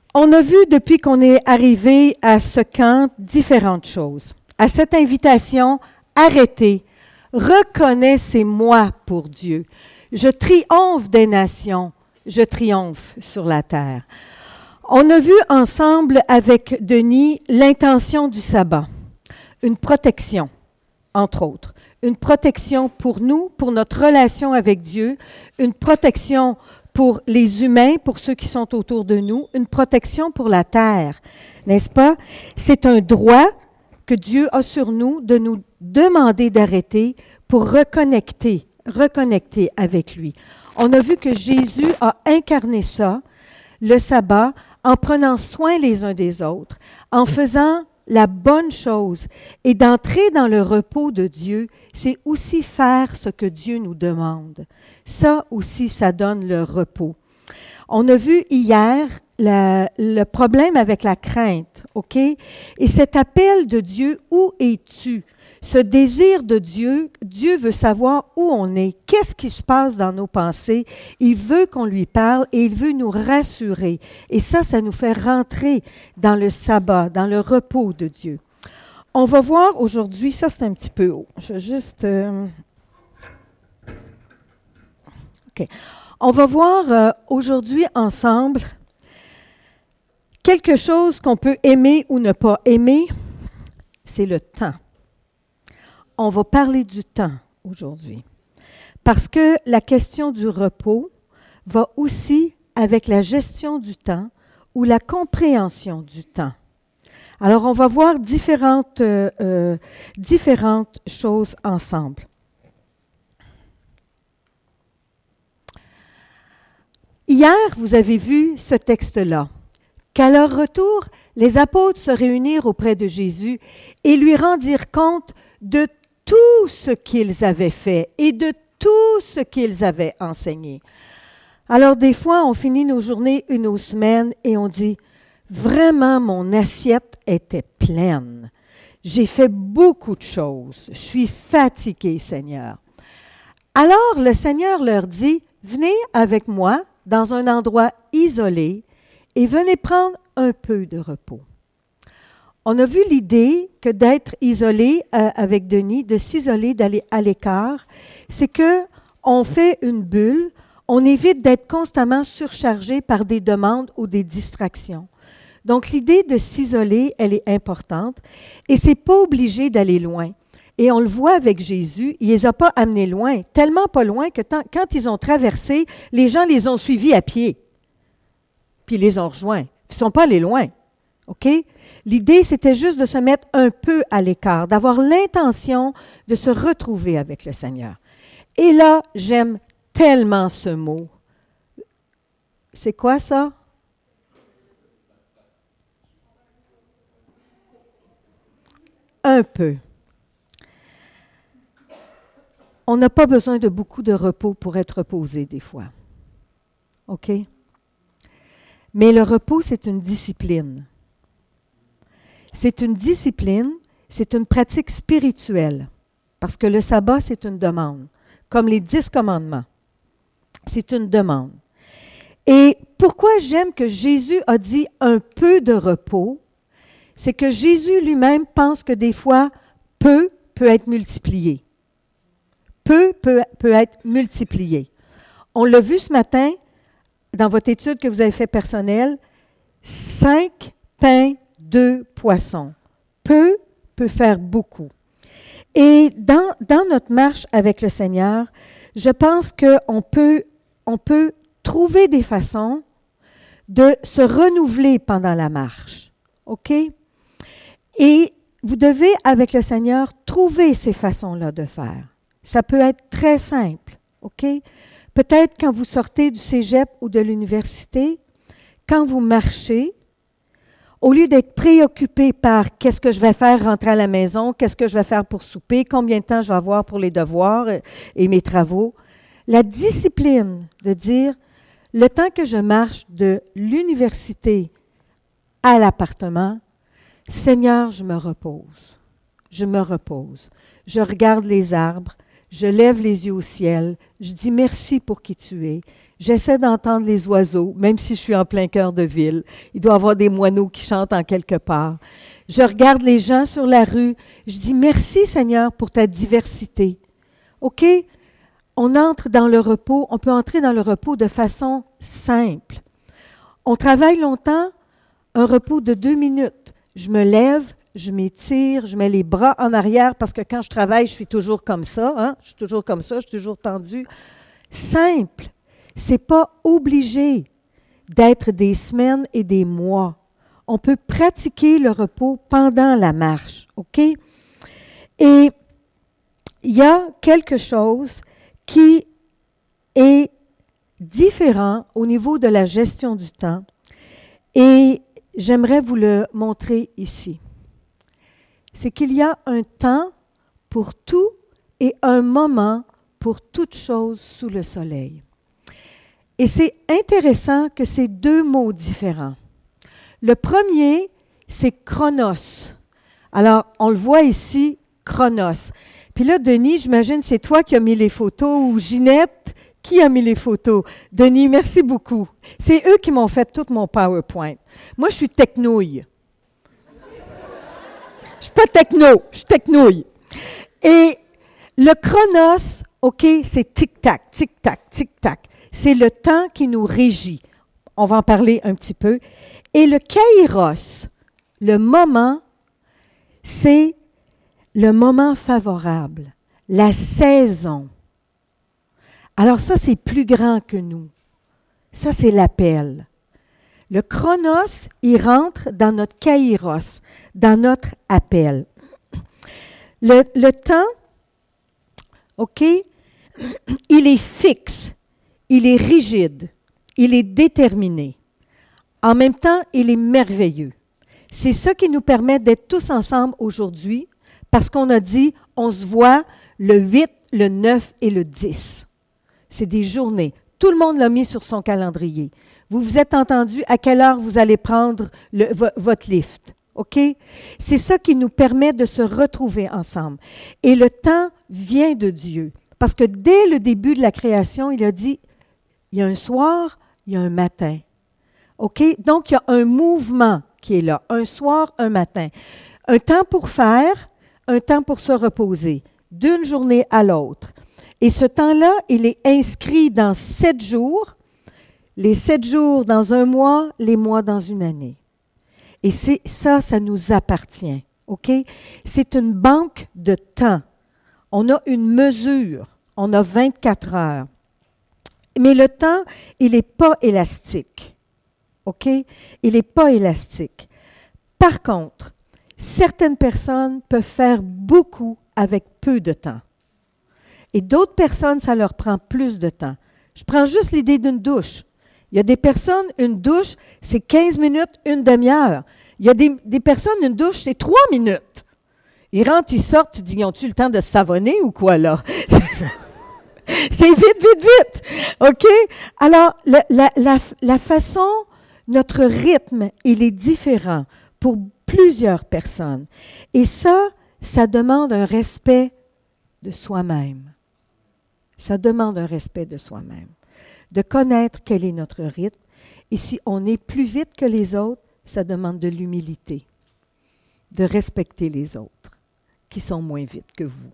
On a vu depuis qu'on est arrivé à ce camp différentes choses. À cette invitation, arrêtez, reconnaissez-moi pour Dieu. Je triomphe des nations, je triomphe sur la terre. On a vu ensemble avec Denis l'intention du sabbat, une protection, entre autres. Une protection pour nous, pour notre relation avec Dieu, une protection pour les humains, pour ceux qui sont autour de nous, une protection pour la terre, n'est-ce pas? C'est un droit que Dieu a sur nous de nous demander d'arrêter pour reconnecter avec lui. On a vu que Jésus a incarné ça, le sabbat, en prenant soin les uns des autres, en faisant la bonne chose. Et d'entrer dans le repos de Dieu, c'est aussi faire ce que Dieu nous demande. Ça aussi, ça donne le repos. On a vu hier le problème avec la crainte, OK? Et cet appel de Dieu, où es-tu? Ce désir de Dieu, Dieu veut savoir où on est, qu'est-ce qui se passe dans nos pensées. Il veut qu'on lui parle et il veut nous rassurer. Et ça nous fait rentrer dans le sabbat, dans le repos de Dieu. On va voir aujourd'hui, ça c'est un petit peu haut. Je vais juste... OK. On va voir aujourd'hui ensemble quelque chose qu'on peut aimer ou ne pas aimer, c'est le temps. On va parler du temps aujourd'hui, parce que la question du repos va aussi avec la gestion du temps ou la compréhension du temps. Alors, on va voir différentes choses ensemble. Hier, vous avez vu ce texte-là, qu'à leur retour, les apôtres se réunirent auprès de Jésus et lui rendirent compte de tout ce qu'ils avaient fait et de tout ce qu'ils avaient enseigné. Alors des fois, on finit nos journées et nos semaines et on dit, vraiment, mon assiette était pleine. J'ai fait beaucoup de choses. Je suis fatigué, Seigneur. Alors le Seigneur leur dit, venez avec moi dans un endroit isolé et venez prendre un peu de repos. On a vu l'idée que d'être isolé avec Denis, de s'isoler, d'aller à l'écart, c'est qu'on fait une bulle, on évite d'être constamment surchargé par des demandes ou des distractions. Donc l'idée de s'isoler, elle est importante et c'est pas obligé d'aller loin. Et on le voit avec Jésus, il ne les a pas amenés loin, tellement pas loin que quand ils ont traversé, les gens les ont suivis à pied, puis ils les ont rejoints. Ils ne sont pas allés loin, OK? L'idée, c'était juste de se mettre un peu à l'écart, d'avoir l'intention de se retrouver avec le Seigneur. Et là, j'aime tellement ce mot. C'est quoi ça? Un peu. On n'a pas besoin de beaucoup de repos pour être reposé des fois. OK? Mais le repos, c'est une discipline. C'est une discipline, c'est une pratique spirituelle. Parce que le sabbat, c'est une demande. Comme les 10 commandements. C'est une demande. Et pourquoi j'aime que Jésus a dit un peu de repos? C'est que Jésus lui-même pense que des fois, peu peut être multiplié. Peu peut être multiplié. On l'a vu ce matin dans votre étude que vous avez fait personnelle, 5 pains, 2 poissons. Peu peut faire beaucoup. Et dans notre marche avec le Seigneur, je pense qu'on peut trouver des façons de se renouveler pendant la marche. OK? Et vous devez, avec le Seigneur, trouver ces façons-là de faire. Ça peut être très simple. OK? Peut-être quand vous sortez du cégep ou de l'université, quand vous marchez, au lieu d'être préoccupé par qu'est-ce que je vais faire rentrer à la maison, qu'est-ce que je vais faire pour souper, combien de temps je vais avoir pour les devoirs et mes travaux, la discipline de dire, le temps que je marche de l'université à l'appartement, Seigneur, je me repose. Je me repose. Je regarde les arbres, je lève les yeux au ciel, je dis merci pour qui tu es. J'essaie d'entendre les oiseaux, même si je suis en plein cœur de ville. Il doit y avoir des moineaux qui chantent en quelque part. Je regarde les gens sur la rue. Je dis merci Seigneur pour ta diversité. OK? On entre dans le repos. On peut entrer dans le repos de façon simple. On travaille longtemps, un repos de 2 minutes. Je me lève, je m'étire, je mets les bras en arrière parce que quand je travaille, je suis toujours comme ça. Hein? Je suis toujours comme ça, je suis toujours tendue. Simple. Ce n'est pas obligé d'être des semaines et des mois. On peut pratiquer le repos pendant la marche. OK? Et il y a quelque chose qui est différent au niveau de la gestion du temps et j'aimerais vous le montrer ici. C'est qu'il y a un temps pour tout et un moment pour toute chose sous le soleil. Et c'est intéressant que c'est 2 mots différents. Le premier, c'est chronos. Alors, on le voit ici, chronos. Puis là, Denis, j'imagine c'est toi qui as mis les photos ou Ginette. Qui a mis les photos? Denis, merci beaucoup. C'est eux qui m'ont fait tout mon PowerPoint. Moi, je suis technouille. Je suis pas techno, je suis technouille. Et le chronos, OK, c'est tic-tac, tic-tac, tic-tac. C'est le temps qui nous régit. On va en parler un petit peu. Et le kairos, le moment, c'est le moment favorable, la saison. Alors ça, c'est plus grand que nous. Ça, c'est l'appel. Le chronos, il rentre dans notre kairos, dans notre appel. Le temps, OK, il est fixe, il est rigide, il est déterminé. En même temps, il est merveilleux. C'est ça qui nous permet d'être tous ensemble aujourd'hui, parce qu'on a dit, on se voit le 8, le 9 et le 10. C'est des journées. Tout le monde l'a mis sur son calendrier. Vous vous êtes entendu à quelle heure vous allez prendre votre lift. OK? C'est ça qui nous permet de se retrouver ensemble. Et le temps vient de Dieu. Parce que dès le début de la création, il a dit, il y a un soir, il y a un matin. OK? Donc, il y a un mouvement qui est là. Un soir, un matin. Un temps pour faire, un temps pour se reposer. D'une journée à l'autre. Et ce temps-là, il est inscrit dans 7 jours, les 7 jours dans un mois, les mois dans une année. Et ça nous appartient, OK? C'est une banque de temps. On a une mesure, on a 24 heures. Mais le temps, il n'est pas élastique, OK? Il n'est pas élastique. Par contre, certaines personnes peuvent faire beaucoup avec peu de temps. Et d'autres personnes, ça leur prend plus de temps. Je prends juste l'idée d'une douche. Il y a des personnes, une douche, c'est 15 minutes, une demi-heure. Il y a des personnes, une douche, c'est 3 minutes. Ils rentrent, ils sortent, tu dis, ils ont-tu le temps de se savonner ou quoi, là? C'est vite, vite, vite. OK? Alors, la façon, notre rythme, il est différent pour plusieurs personnes. Et ça demande un respect de soi-même. Ça demande un respect de soi-même, de connaître quel est notre rythme. Et si on est plus vite que les autres, ça demande de l'humilité, de respecter les autres qui sont moins vite que vous.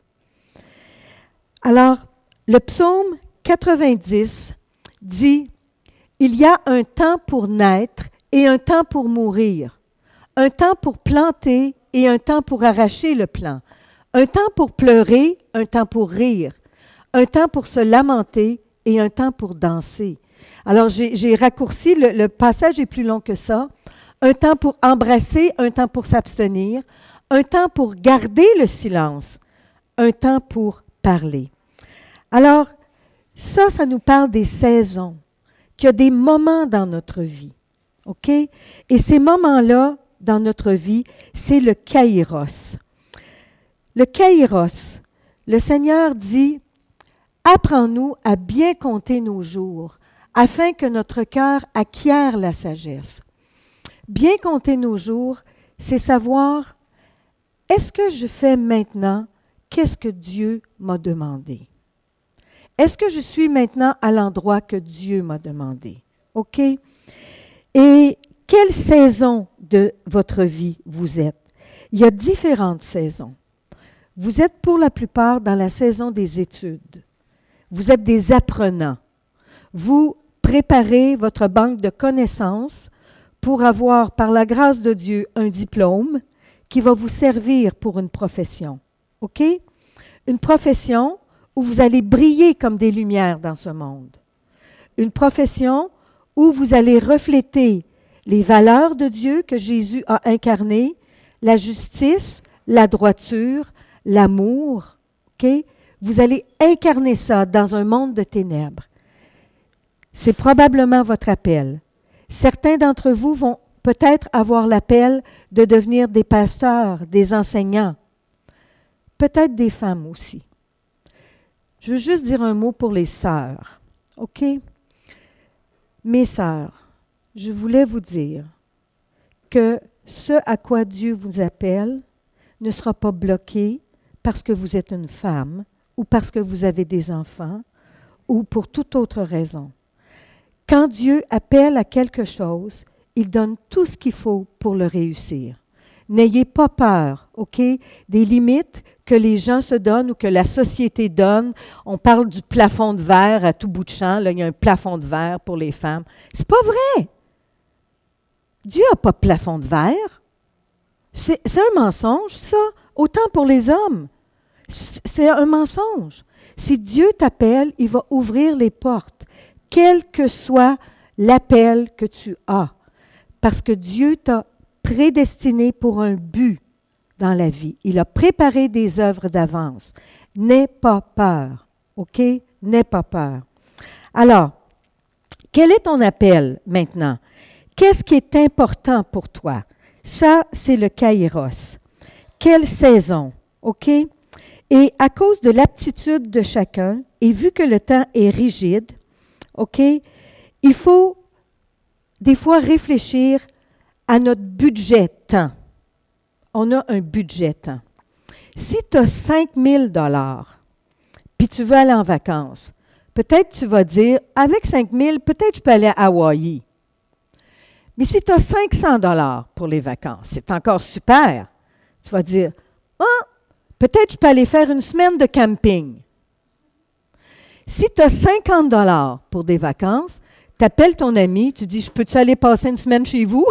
Alors, le psaume 90 dit « Il y a un temps pour naître et un temps pour mourir, un temps pour planter et un temps pour arracher le plant, un temps pour pleurer, un temps pour rire, un temps pour se lamenter et un temps pour danser. » Alors, j'ai raccourci, le passage est plus long que ça. Un temps pour embrasser, un temps pour s'abstenir, un temps pour garder le silence, un temps pour parler. Alors, ça nous parle des saisons, qu'il y a des moments dans notre vie, OK? Et ces moments-là, dans notre vie, c'est le kairos. Le kairos, le Seigneur dit, « Apprends-nous à bien compter nos jours, afin que notre cœur acquiert la sagesse. » Bien compter nos jours, c'est savoir, est-ce que je fais maintenant qu'est-ce que Dieu m'a demandé? Est-ce que je suis maintenant à l'endroit que Dieu m'a demandé? OK? Et quelle saison de votre vie vous êtes? Il y a différentes saisons. Vous êtes pour la plupart dans la saison des études. Vous êtes des apprenants. Vous préparez votre banque de connaissances pour avoir, par la grâce de Dieu, un diplôme qui va vous servir pour une profession. OK? Une profession où vous allez briller comme des lumières dans ce monde. Une profession où vous allez refléter les valeurs de Dieu que Jésus a incarnées, la justice, la droiture, l'amour. OK? Vous allez incarner ça dans un monde de ténèbres. C'est probablement votre appel. Certains d'entre vous vont peut-être avoir l'appel de devenir des pasteurs, des enseignants, peut-être des femmes aussi. Je veux juste dire un mot pour les sœurs, OK? Mes sœurs, je voulais vous dire que ce à quoi Dieu vous appelle ne sera pas bloqué parce que vous êtes une femme ou parce que vous avez des enfants ou pour toute autre raison. Quand Dieu appelle à quelque chose, il donne tout ce qu'il faut pour le réussir. N'ayez pas peur, OK, des limites que les gens se donnent ou que la société donne. On parle du plafond de verre à tout bout de champ. Là, il y a un plafond de verre pour les femmes. C'est pas vrai. Dieu n'a pas de plafond de verre. C'est un mensonge, ça, autant pour les hommes. C'est un mensonge. Si Dieu t'appelle, il va ouvrir les portes, quel que soit l'appel que tu as. Parce que Dieu t'a prédestiné pour un but dans la vie. Il a préparé des œuvres d'avance. N'aie pas peur, OK? N'aie pas peur. Alors, quel est ton appel maintenant? Qu'est-ce qui est important pour toi? Ça, c'est le kairos. Quelle saison, OK? Et à cause de l'aptitude de chacun, et vu que le temps est rigide, OK, il faut des fois réfléchir à notre budget temps. On a un budget temps. Si tu as 5 000 $ puis tu veux aller en vacances, peut-être tu vas dire, avec 5 000, peut-être je peux aller à Hawaï. Mais si tu as 500 $ pour les vacances, c'est encore super. Tu vas dire, peut-être je peux aller faire une semaine de camping. Si tu as 50 $ pour des vacances, tu appelles ton ami, tu dis, peux-tu aller passer une semaine chez vous?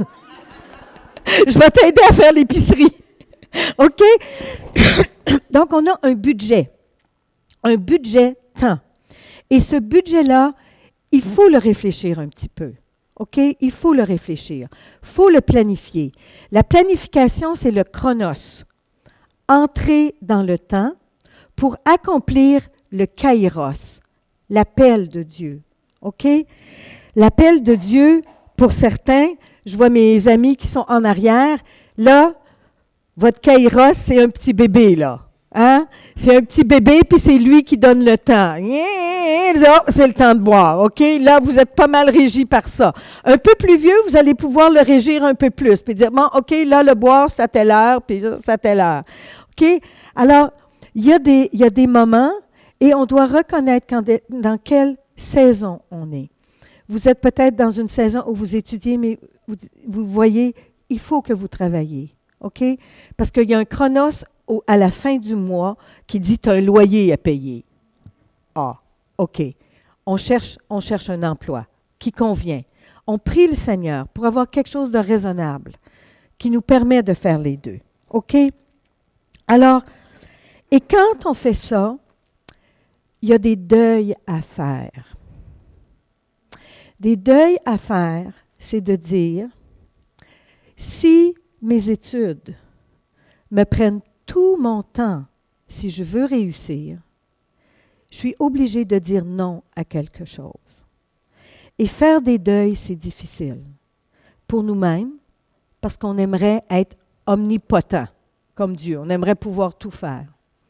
Je vais t'aider à faire l'épicerie. OK? Donc, on a un budget temps. Et ce budget-là, il faut le réfléchir un petit peu. OK? Il faut le réfléchir. Il faut le planifier. La planification, c'est le chronos. Entrer dans le temps pour accomplir le kairos, l'appel de Dieu. OK? L'appel de Dieu, pour certains, je vois mes amis qui sont en arrière, là, votre kairos, c'est un petit bébé, là. Hein? C'est un petit bébé, puis c'est lui qui donne le temps. C'est le temps de boire, OK? Là, vous êtes pas mal régi par ça. Un peu plus vieux, vous allez pouvoir le régir un peu plus, puis dire, bon, OK, là, le boire, c'est à telle heure, puis là, c'est à telle heure. OK? Alors, il y a des moments, et on doit reconnaître dans quelle saison on est. Vous êtes peut-être dans une saison où vous étudiez, mais vous voyez, il faut que vous travaillez, OK? Parce qu'il y a un chronos à la fin du mois qui dit tu as un loyer à payer. Ah, OK. On cherche un emploi qui convient. On prie le Seigneur pour avoir quelque chose de raisonnable qui nous permet de faire les deux. OK? Alors, et quand on fait ça, il y a des deuils à faire. Des deuils à faire, c'est de dire, si mes études me prennent tout mon temps, si je veux réussir, je suis obligée de dire non à quelque chose. Et faire des deuils, c'est difficile. Pour nous-mêmes, parce qu'on aimerait être omnipotent, comme Dieu. On aimerait pouvoir tout faire.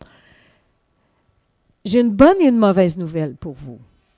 J'ai une bonne et une mauvaise nouvelle pour vous.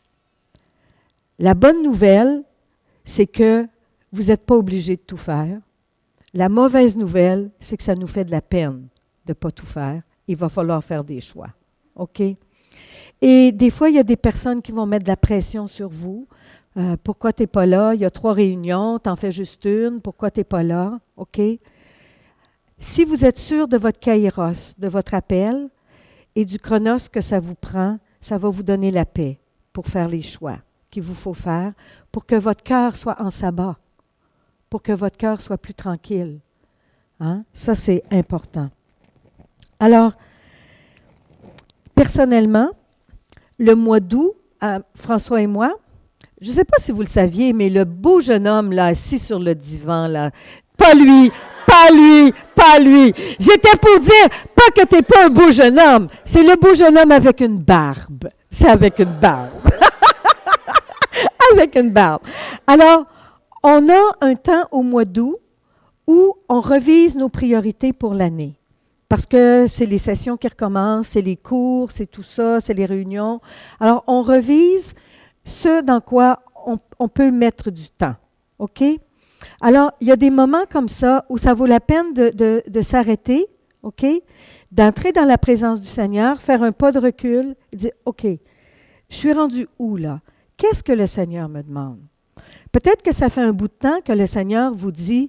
La bonne nouvelle, c'est que vous n'êtes pas obligé de tout faire. La mauvaise nouvelle, c'est que ça nous fait de la peine de ne pas tout faire. Il va falloir faire des choix. OK? Et des fois, il y a des personnes qui vont mettre de la pression sur vous. Pourquoi tu n'es pas là? Il y a 3 réunions, tu en fais juste une. Pourquoi tu n'es pas là? OK? Si vous êtes sûr de votre kairos, de votre appel et du chronos que ça vous prend, ça va vous donner la paix pour faire les choix qu'il vous faut faire, pour que votre cœur soit en sabbat, pour que votre cœur soit plus tranquille. Hein? Ça, c'est important. Alors, personnellement, le mois d'août, François et moi, je ne sais pas si vous le saviez, mais le beau jeune homme là, assis sur le divan, là, pas lui, pas lui, pas lui. J'étais pour dire, pas que tu n'es pas un beau jeune homme, c'est le beau jeune homme avec une barbe. C'est avec une barbe. Avec une barbe. Alors, on a un temps au mois d'août où on revise nos priorités pour l'année. Parce que c'est les sessions qui recommencent, c'est les cours, c'est tout ça, c'est les réunions. Alors, on revise ce dans quoi on peut mettre du temps. OK? Alors, il y a des moments comme ça où ça vaut la peine de s'arrêter, OK? D'entrer dans la présence du Seigneur, faire un pas de recul, et dire, OK, je suis rendu où là? Qu'est-ce que le Seigneur me demande? Peut-être que ça fait un bout de temps que le Seigneur vous dit,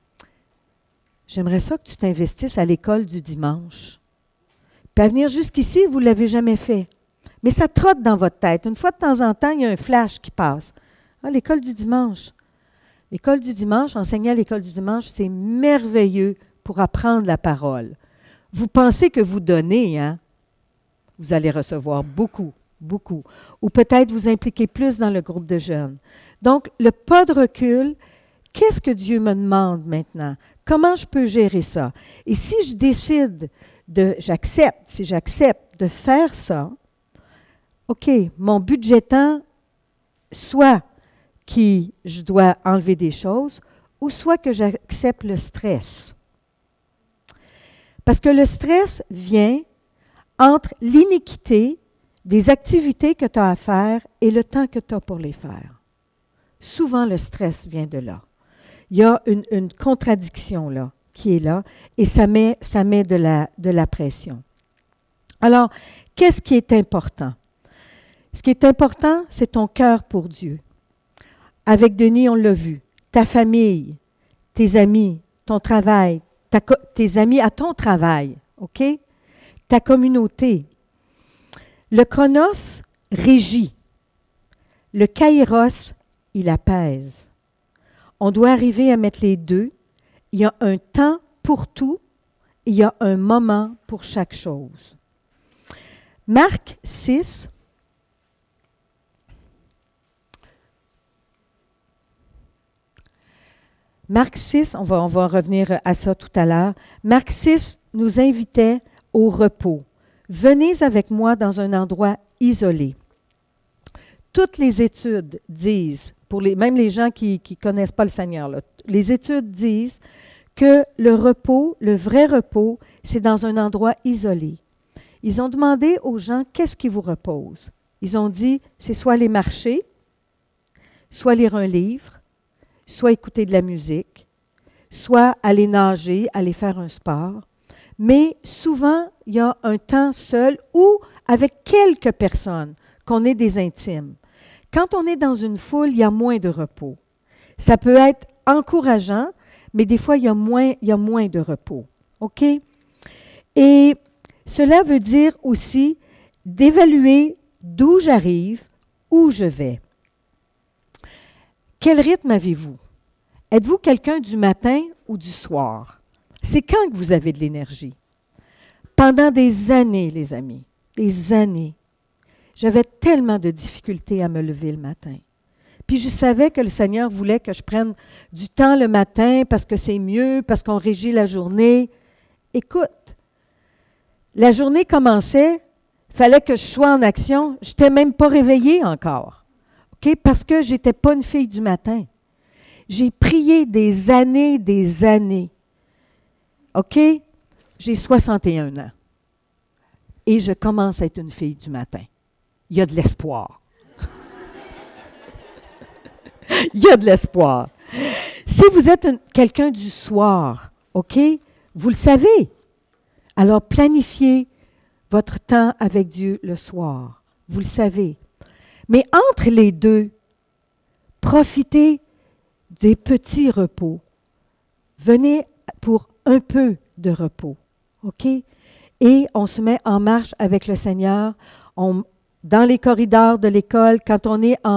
j'aimerais ça que tu t'investisses à l'école du dimanche. Puis à venir jusqu'ici, vous ne l'avez jamais fait. Mais ça trotte dans votre tête. Une fois de temps en temps, il y a un flash qui passe. Ah, l'école du dimanche. L'école du dimanche, enseigner à l'école du dimanche, c'est merveilleux pour apprendre la parole. Vous pensez que vous donnez, hein? Vous allez recevoir beaucoup, beaucoup. Ou peut-être vous impliquer plus dans le groupe de jeunes. Donc, le pas de recul, qu'est-ce que Dieu me demande maintenant? Comment je peux gérer ça? Et si je décide si j'accepte de faire ça, OK, mon budgétant, soit que je dois enlever des choses, ou soit que j'accepte le stress. Parce que le stress vient entre l'iniquité des activités que tu as à faire et le temps que tu as pour les faire. Souvent, le stress vient de là. Il y a une contradiction là, qui est là, et ça met de la pression. Alors, qu'est-ce qui est important? Ce qui est important, c'est ton cœur pour Dieu. Avec Denis, on l'a vu. Ta famille, tes amis, ton travail, tes amis à ton travail, OK? Ta communauté. Le chronos régit. Le kairos, il apaise. On doit arriver à mettre les deux. Il y a un temps pour tout, il y a un moment pour chaque chose. Marc 6, on va revenir à ça tout à l'heure. Marc 6 nous invitait au repos. Venez avec moi dans un endroit isolé. Toutes les études disent, même les gens qui ne connaissent pas le Seigneur, là, les études disent que le repos, le vrai repos, c'est dans un endroit isolé. Ils ont demandé aux gens, qu'est-ce qui vous repose? Ils ont dit, c'est soit aller marcher, soit lire un livre, soit écouter de la musique, soit aller nager, aller faire un sport. Mais souvent, il y a un temps seul ou avec quelques personnes qu'on est des intimes. Quand on est dans une foule, il y a moins de repos. Ça peut être encourageant, mais des fois, il y a moins de repos. OK? Et cela veut dire aussi d'évaluer d'où j'arrive, où je vais. Quel rythme avez-vous? Êtes-vous quelqu'un du matin ou du soir? C'est quand que vous avez de l'énergie? Pendant des années, les amis, des années, j'avais tellement de difficultés à me lever le matin. Puis je savais que le Seigneur voulait que je prenne du temps le matin parce que c'est mieux, parce qu'on régit la journée. Écoute, la journée commençait, il fallait que je sois en action. Je n'étais même pas réveillée encore, okay? Parce que je n'étais pas une fille du matin. J'ai prié des années. OK? J'ai 61 ans. Et je commence à être une fille du matin. Il y a de l'espoir. Il y a de l'espoir. Si vous êtes quelqu'un du soir, OK? Vous le savez. Alors planifiez votre temps avec Dieu le soir. Vous le savez. Mais entre les deux, profitez des petits repos. Venez pour un peu de repos. OK? Et on se met en marche avec le Seigneur. Dans les corridors de l'école, quand on est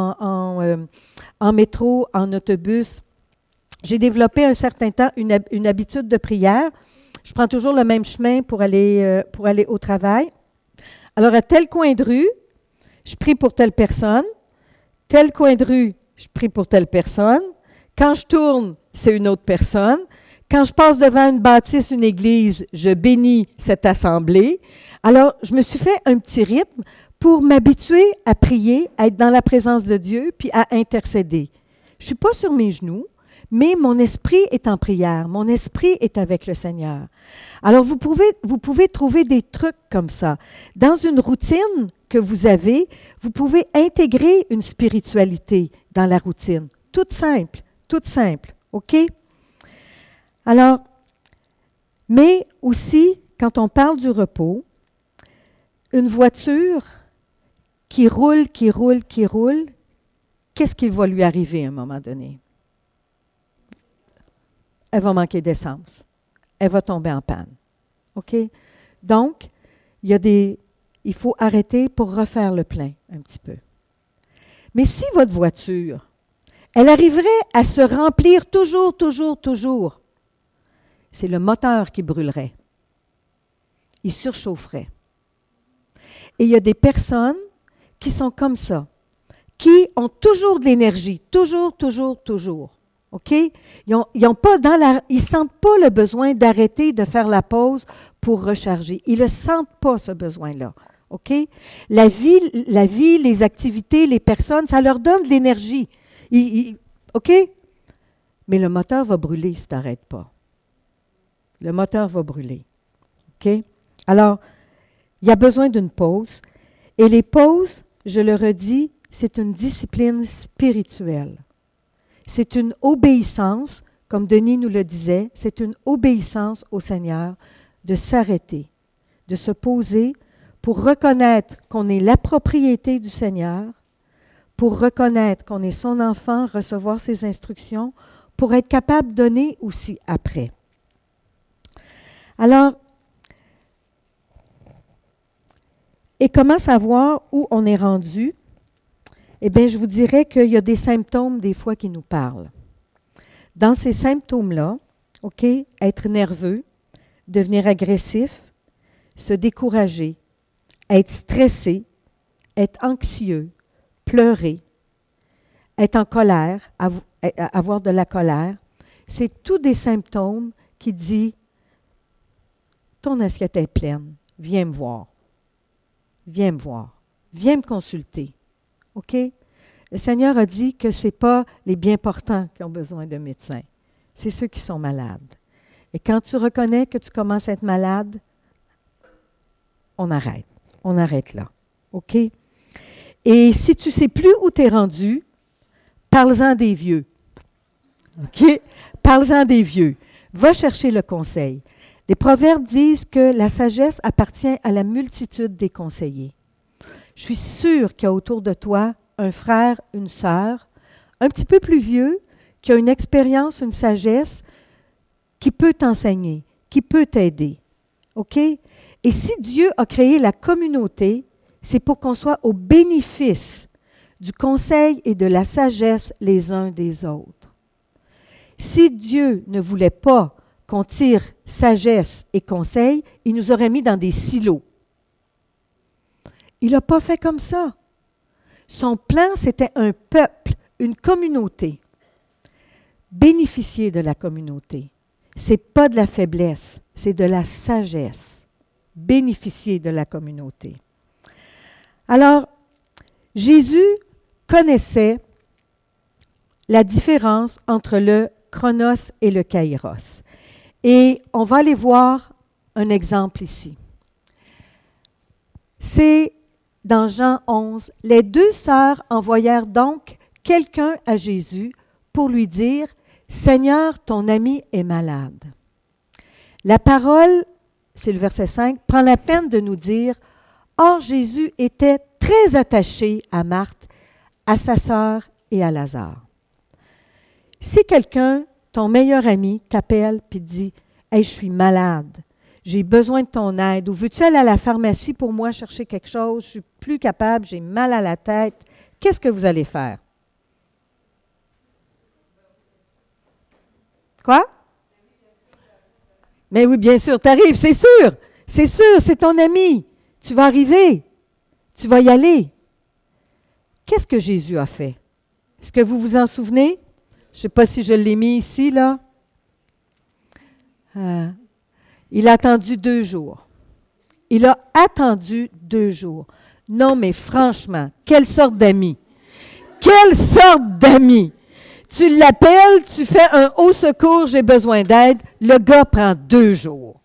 en métro, en autobus, j'ai développé un certain temps une habitude de prière. Je prends toujours le même chemin pour aller au travail. Alors, à tel coin de rue, je prie pour telle personne. Tel coin de rue, je prie pour telle personne. Quand je tourne, c'est une autre personne. Quand je passe devant une bâtisse, une église, je bénis cette assemblée. Alors, je me suis fait un petit rythme pour m'habituer à prier, à être dans la présence de Dieu, puis à intercéder. Je ne suis pas sur mes genoux, mais mon esprit est en prière, mon esprit est avec le Seigneur. Alors, vous pouvez trouver des trucs comme ça. Dans une routine que vous avez, vous pouvez intégrer une spiritualité dans la routine. Toute simple, OK? Alors, mais aussi, quand on parle du repos, une voiture qui roule, qu'est-ce qui va lui arriver à un moment donné? Elle va manquer d'essence. Elle va tomber en panne. OK? Donc, il faut arrêter pour refaire le plein un petit peu. Mais si votre voiture, elle arriverait à se remplir toujours, c'est le moteur qui brûlerait. Il surchaufferait. Et il y a des personnes qui sont comme ça, qui ont toujours de l'énergie, toujours. OK? Ils ne sentent pas le besoin d'arrêter de faire la pause pour recharger. Ils ne sentent pas ce besoin-là. OK? La vie, les activités, les personnes, ça leur donne de l'énergie. OK? Mais le moteur va brûler si tu n'arrêtes pas. Le moteur va brûler. OK? Alors, il y a besoin d'une pause. Et les pauses, je le redis, c'est une discipline spirituelle. C'est une obéissance, comme Denis nous le disait, c'est une obéissance au Seigneur de s'arrêter, de se poser pour reconnaître qu'on est la propriété du Seigneur, pour reconnaître qu'on est son enfant, recevoir ses instructions, pour être capable de donner aussi après. Alors, et comment savoir où on est rendu? Eh bien, je vous dirais qu'il y a des symptômes des fois qui nous parlent. Dans ces symptômes-là, OK, être nerveux, devenir agressif, se décourager, être stressé, être anxieux, pleurer, être en colère, avoir de la colère, c'est tous des symptômes qui disent « Ton assiette est pleine, viens me voir, viens me consulter. » OK? Le Seigneur a dit que ce n'est pas les bien portants qui ont besoin de médecins, c'est ceux qui sont malades. Et quand tu reconnais que tu commences à être malade, on arrête là. OK? Et si tu ne sais plus où tu es rendu, parle-en des vieux. OK? Parle-en des vieux. Va chercher le conseil. Les proverbes disent que la sagesse appartient à la multitude des conseillers. Je suis sûre qu'il y a autour de toi un frère, une sœur, un petit peu plus vieux, qui a une expérience, une sagesse, qui peut t'enseigner, qui peut t'aider. OK? Et si Dieu a créé la communauté, c'est pour qu'on soit au bénéfice du conseil et de la sagesse les uns des autres. Si Dieu ne voulait pas qu'on tire sagesse et conseil, il nous aurait mis dans des silos. Il n'a pas fait comme ça. Son plan, c'était un peuple, une communauté. Bénéficier de la communauté. Ce n'est pas de la faiblesse, c'est de la sagesse. Bénéficier de la communauté. Alors, Jésus connaissait la différence entre le chronos et le kairos. Et on va aller voir un exemple ici. C'est dans Jean 11, « Les deux sœurs envoyèrent donc quelqu'un à Jésus pour lui dire, « Seigneur, ton ami est malade. » La parole, c'est le verset 5, prend la peine de nous dire, « Or Jésus était très attaché à Marthe, à sa sœur et à Lazare. » Si quelqu'un, ton meilleur ami, t'appelle et te dit, « Hey, je suis malade, j'ai besoin de ton aide, ou veux-tu aller à la pharmacie pour moi chercher quelque chose, je suis plus capable, j'ai mal à la tête. » Qu'est-ce que vous allez faire? Quoi? Mais oui, bien sûr, tu arrives, c'est sûr, c'est ton ami. Tu vas arriver, tu vas y aller. Qu'est-ce que Jésus a fait? Est-ce que vous vous en souvenez? Je ne sais pas si je l'ai mis ici, là. Il a attendu 2 jours. Il a attendu 2 jours. Non, mais franchement, quelle sorte d'amis? Quelle sorte d'amis? Tu l'appelles, tu fais un au secours, j'ai besoin d'aide. Le gars prend 2 jours.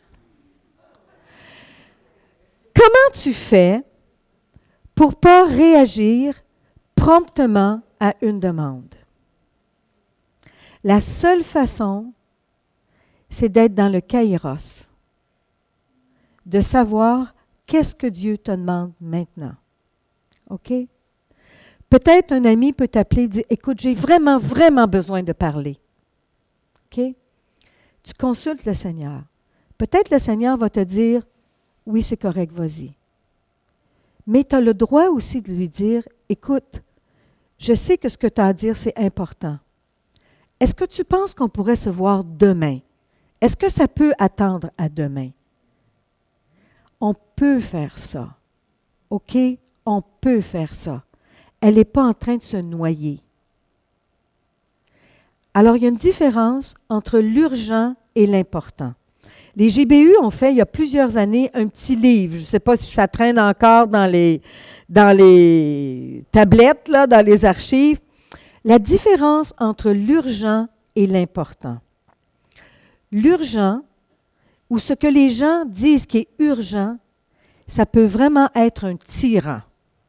Comment tu fais pour ne pas réagir promptement à une demande? La seule façon, c'est d'être dans le kairos, de savoir qu'est-ce que Dieu te demande maintenant. OK? Peut-être un ami peut t'appeler et dire, « Écoute, j'ai vraiment, vraiment besoin de parler. » OK? Tu consultes le Seigneur. Peut-être le Seigneur va te dire, « Oui, c'est correct, vas-y. » Mais tu as le droit aussi de lui dire, « Écoute, je sais que ce que tu as à dire, c'est important. Est-ce que tu penses qu'on pourrait se voir demain? Est-ce que ça peut attendre à demain? » On peut faire ça. OK? On peut faire ça. Elle n'est pas en train de se noyer. Alors, il y a une différence entre l'urgent et l'important. Les GBU ont fait, il y a plusieurs années, un petit livre. Je ne sais pas si ça traîne encore dans les tablettes, là, dans les archives. La différence entre l'urgent et l'important. L'urgent, ou ce que les gens disent qui est urgent, ça peut vraiment être un tyran.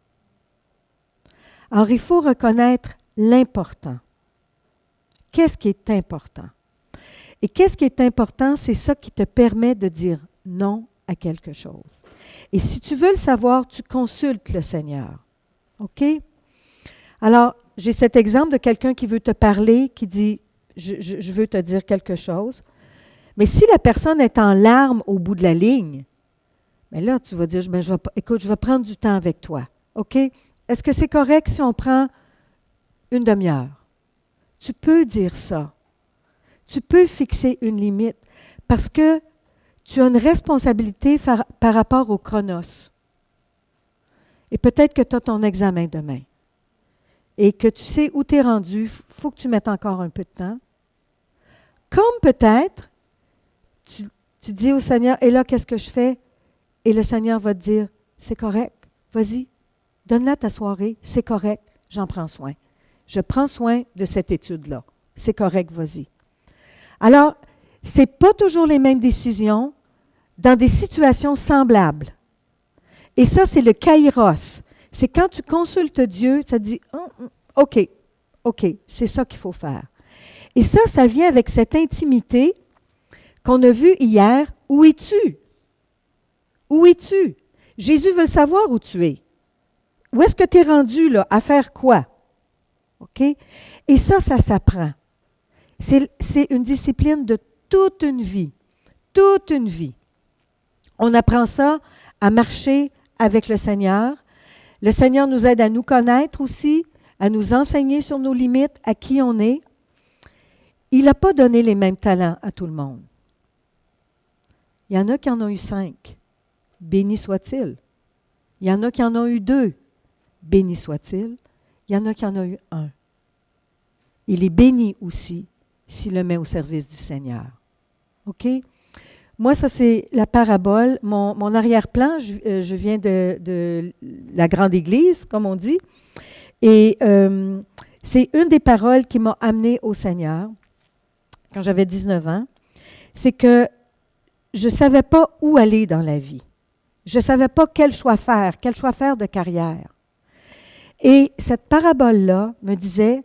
Alors, il faut reconnaître l'important. Qu'est-ce qui est important? Et qu'est-ce qui est important? C'est ça qui te permet de dire non à quelque chose. Et si tu veux le savoir, tu consultes le Seigneur. OK? Alors, j'ai cet exemple de quelqu'un qui veut te parler, qui dit « Je veux te dire quelque chose ». Mais si la personne est en larmes au bout de la ligne, mais là, tu vas dire « Écoute, je vais prendre du temps avec toi. OK? Est-ce que c'est correct si on prend une demi-heure? » Tu peux dire ça. Tu peux fixer une limite parce que tu as une responsabilité par rapport au chronos. Et peut-être que tu as ton examen demain et que tu sais où tu es rendu, il faut que tu mettes encore un peu de temps. Comme peut-être, tu dis au Seigneur, « Et là, qu'est-ce que je fais? » Et le Seigneur va te dire, « C'est correct, vas-y, donne-la ta soirée, c'est correct, j'en prends soin. Je prends soin de cette étude-là, c'est correct, vas-y. » Alors, ce n'est pas toujours les mêmes décisions dans des situations semblables. Et ça, c'est le kairos. C'est quand tu consultes Dieu, ça te dit « OK, c'est ça qu'il faut faire. » Et ça vient avec cette intimité qu'on a vue hier. Où es-tu? Où es-tu? Jésus veut savoir où tu es. Où est-ce que tu es rendu là? À faire quoi? OK? Et ça s'apprend. C'est une discipline de toute une vie. Toute une vie. On apprend ça à marcher avec le Seigneur. Le Seigneur nous aide à nous connaître aussi, à nous enseigner sur nos limites, à qui on est. Il n'a pas donné les mêmes talents à tout le monde. Il y en a qui en ont eu 5. Béni soit-il. Il y en a qui en ont eu 2. Béni soit-il. Il y en a qui en ont eu 1. Il est béni aussi s'il le met au service du Seigneur. OK? Moi, ça, c'est la parabole. Mon arrière-plan, je viens de la grande église, comme on dit. Et c'est une des paroles qui m'a amenée au Seigneur quand j'avais 19 ans. C'est que je ne savais pas où aller dans la vie. Je ne savais pas quel choix faire de carrière. Et cette parabole-là me disait,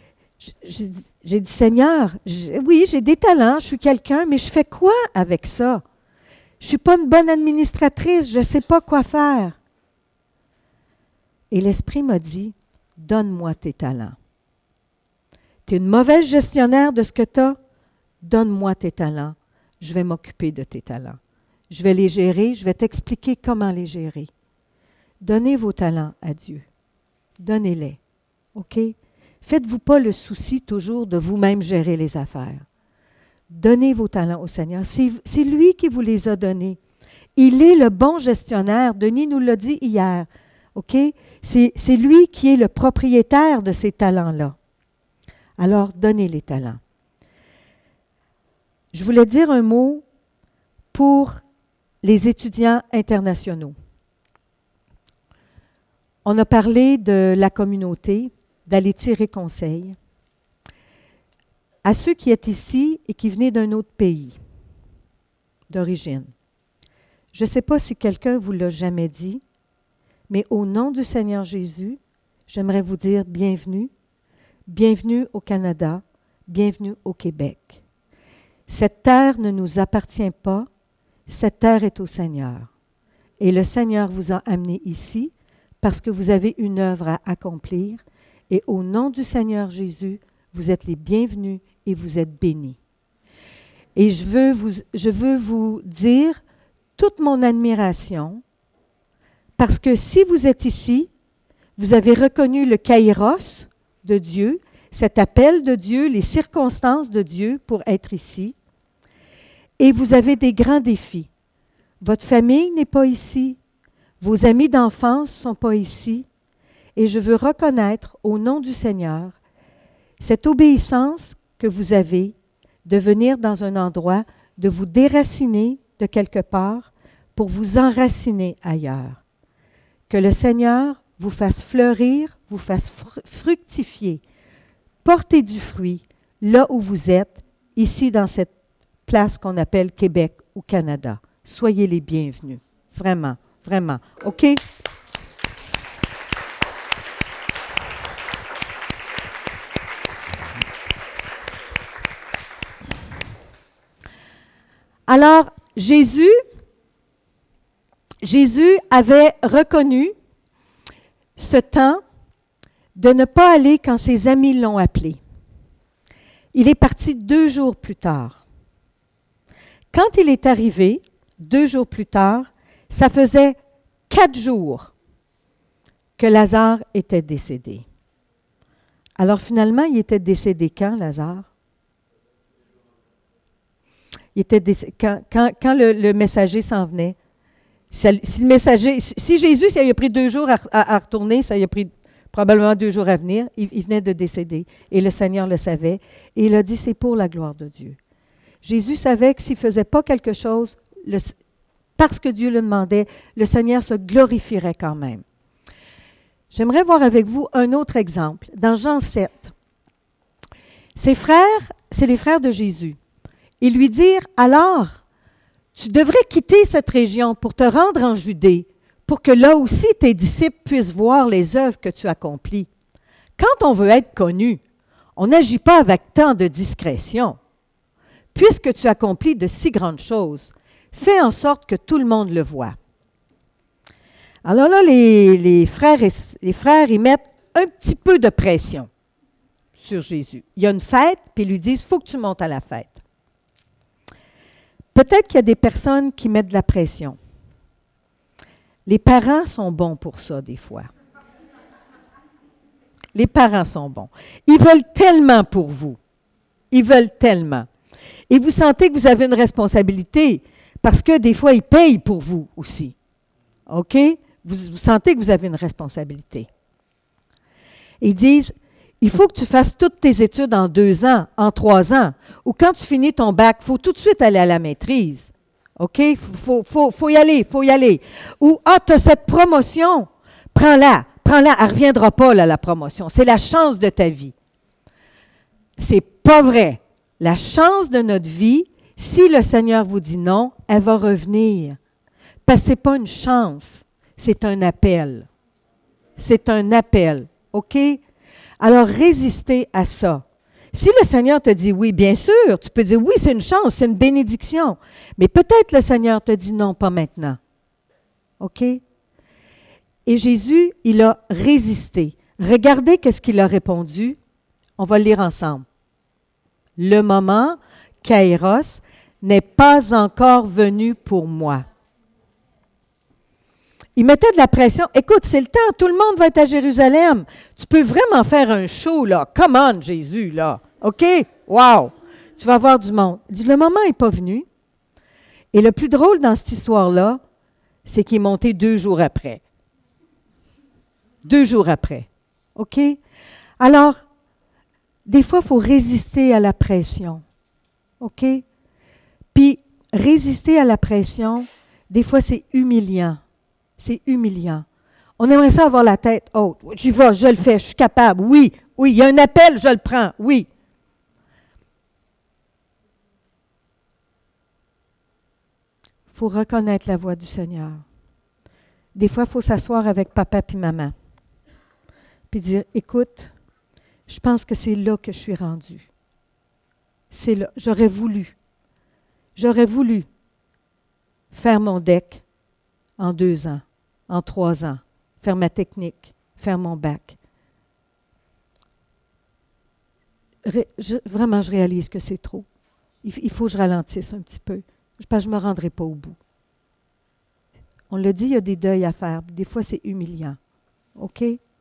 j'ai dit, Seigneur, oui, j'ai des talents, je suis quelqu'un, mais je fais quoi avec ça? Je ne suis pas une bonne administratrice, je ne sais pas quoi faire. Et l'Esprit m'a dit, donne-moi tes talents. Tu es une mauvaise gestionnaire de ce que tu as, donne-moi tes talents. Je vais m'occuper de tes talents. Je vais les gérer, je vais t'expliquer comment les gérer. Donnez vos talents à Dieu. Donnez-les. OK? Faites-vous pas le souci toujours de vous-même gérer les affaires. Donnez vos talents au Seigneur. C'est lui qui vous les a donnés. Il est le bon gestionnaire. Denis nous l'a dit hier. OK? C'est lui qui est le propriétaire de ces talents-là. Alors, donnez les talents. Je voulais dire un mot pour les étudiants internationaux. On a parlé de la communauté, d'aller tirer conseil. À ceux qui êtes ici et qui venaient d'un autre pays d'origine, je ne sais pas si quelqu'un vous l'a jamais dit, mais au nom du Seigneur Jésus, j'aimerais vous dire bienvenue. Bienvenue au Canada, bienvenue au Québec. Cette terre ne nous appartient pas, cette terre est au Seigneur. Et le Seigneur vous a amené ici parce que vous avez une œuvre à accomplir. Et au nom du Seigneur Jésus, vous êtes les bienvenus et vous êtes bénis. Et je veux vous dire toute mon admiration parce que si vous êtes ici, vous avez reconnu le kairos de Dieu, cet appel de Dieu, les circonstances de Dieu pour être ici. Et vous avez des grands défis. Votre famille n'est pas ici. Vos amis d'enfance ne sont pas ici. Et je veux reconnaître, au nom du Seigneur, cette obéissance que vous avez de venir dans un endroit, de vous déraciner de quelque part pour vous enraciner ailleurs. Que le Seigneur vous fasse fleurir, vous fasse fructifier. Portez du fruit là où vous êtes, ici dans cette place qu'on appelle Québec ou Canada. Soyez les bienvenus. Vraiment, vraiment. OK? Alors, Jésus avait reconnu ce temps de ne pas aller quand ses amis l'ont appelé. Il est parti 2 jours plus tard. Quand il est arrivé, 2 jours plus tard, ça faisait 4 jours que Lazare était décédé. Alors finalement, il était décédé quand, Lazare? Il était quand le messager s'en venait. Si Jésus, ça lui a pris 2 jours à retourner, ça lui a pris probablement 2 jours à venir, il venait de décéder. Et le Seigneur le savait. Et il a dit, c'est pour la gloire de Dieu. Jésus savait que s'il ne faisait pas quelque chose, parce que Dieu le demandait, le Seigneur se glorifierait quand même. J'aimerais voir avec vous un autre exemple. Dans Jean 7, ses frères, c'est les frères de Jésus. Ils lui dirent, alors, tu devrais quitter cette région pour te rendre en Judée, pour que là aussi tes disciples puissent voir les œuvres que tu accomplis. Quand on veut être connu, on n'agit pas avec tant de discrétion. Puisque tu accomplis de si grandes choses, fais en sorte que tout le monde le voie. Alors là, les frères, ils mettent un petit peu de pression sur Jésus. Il y a une fête, puis ils lui disent, il faut que tu montes à la fête. Peut-être qu'il y a des personnes qui mettent de la pression. Les parents sont bons pour ça, des fois. Les parents sont bons. Ils veulent tellement pour vous. Ils veulent tellement. Et vous sentez que vous avez une responsabilité parce que des fois, ils payent pour vous aussi. OK? Vous sentez que vous avez une responsabilité. Ils disent, il faut que tu fasses toutes tes études en 2 ans, en 3 ans. Ou quand tu finis ton bac, il faut tout de suite aller à la maîtrise. OK? Faut y aller, faut y aller. Ou, tu as cette promotion, prends-la, elle ne reviendra pas, là, la promotion. C'est la chance de ta vie. C'est pas vrai. La chance de notre vie, si le Seigneur vous dit non, elle va revenir. Parce que ce n'est pas une chance, c'est un appel. C'est un appel, OK? Alors, résistez à ça. Si le Seigneur te dit oui, bien sûr, tu peux dire oui, c'est une chance, c'est une bénédiction. Mais peut-être le Seigneur te dit non, pas maintenant. OK? Et Jésus, il a résisté. Regardez qu'est-ce qu'il a répondu. On va le lire ensemble. Le moment, Kairos, n'est pas encore venu pour moi. Il mettait de la pression. Écoute, c'est le temps, tout le monde va être à Jérusalem. Tu peux vraiment faire un show, là. Come on, Jésus, là. OK? Wow! Tu vas avoir du monde. Il dit, le moment n'est pas venu. Et le plus drôle dans cette histoire-là, c'est qu'il est monté 2 jours après. 2 jours après. OK? Alors, des fois, il faut résister à la pression. OK? Puis, résister à la pression, des fois, c'est humiliant. C'est humiliant. On aimerait ça avoir la tête haute. J'y vais, je le fais, je suis capable. Oui, oui, il y a un appel, je le prends. Oui. Il faut reconnaître la voix du Seigneur. Des fois, il faut s'asseoir avec papa et maman. Puis dire, écoute, je pense que c'est là que je suis rendue. C'est là. J'aurais voulu faire mon deck en 2 ans, en 3 ans, faire ma technique, faire mon bac. Vraiment, je réalise que c'est trop. Il faut que je ralentisse un petit peu, parce que je ne me rendrai pas au bout. On l'a dit, il y a des deuils à faire. Des fois, c'est humiliant. OK?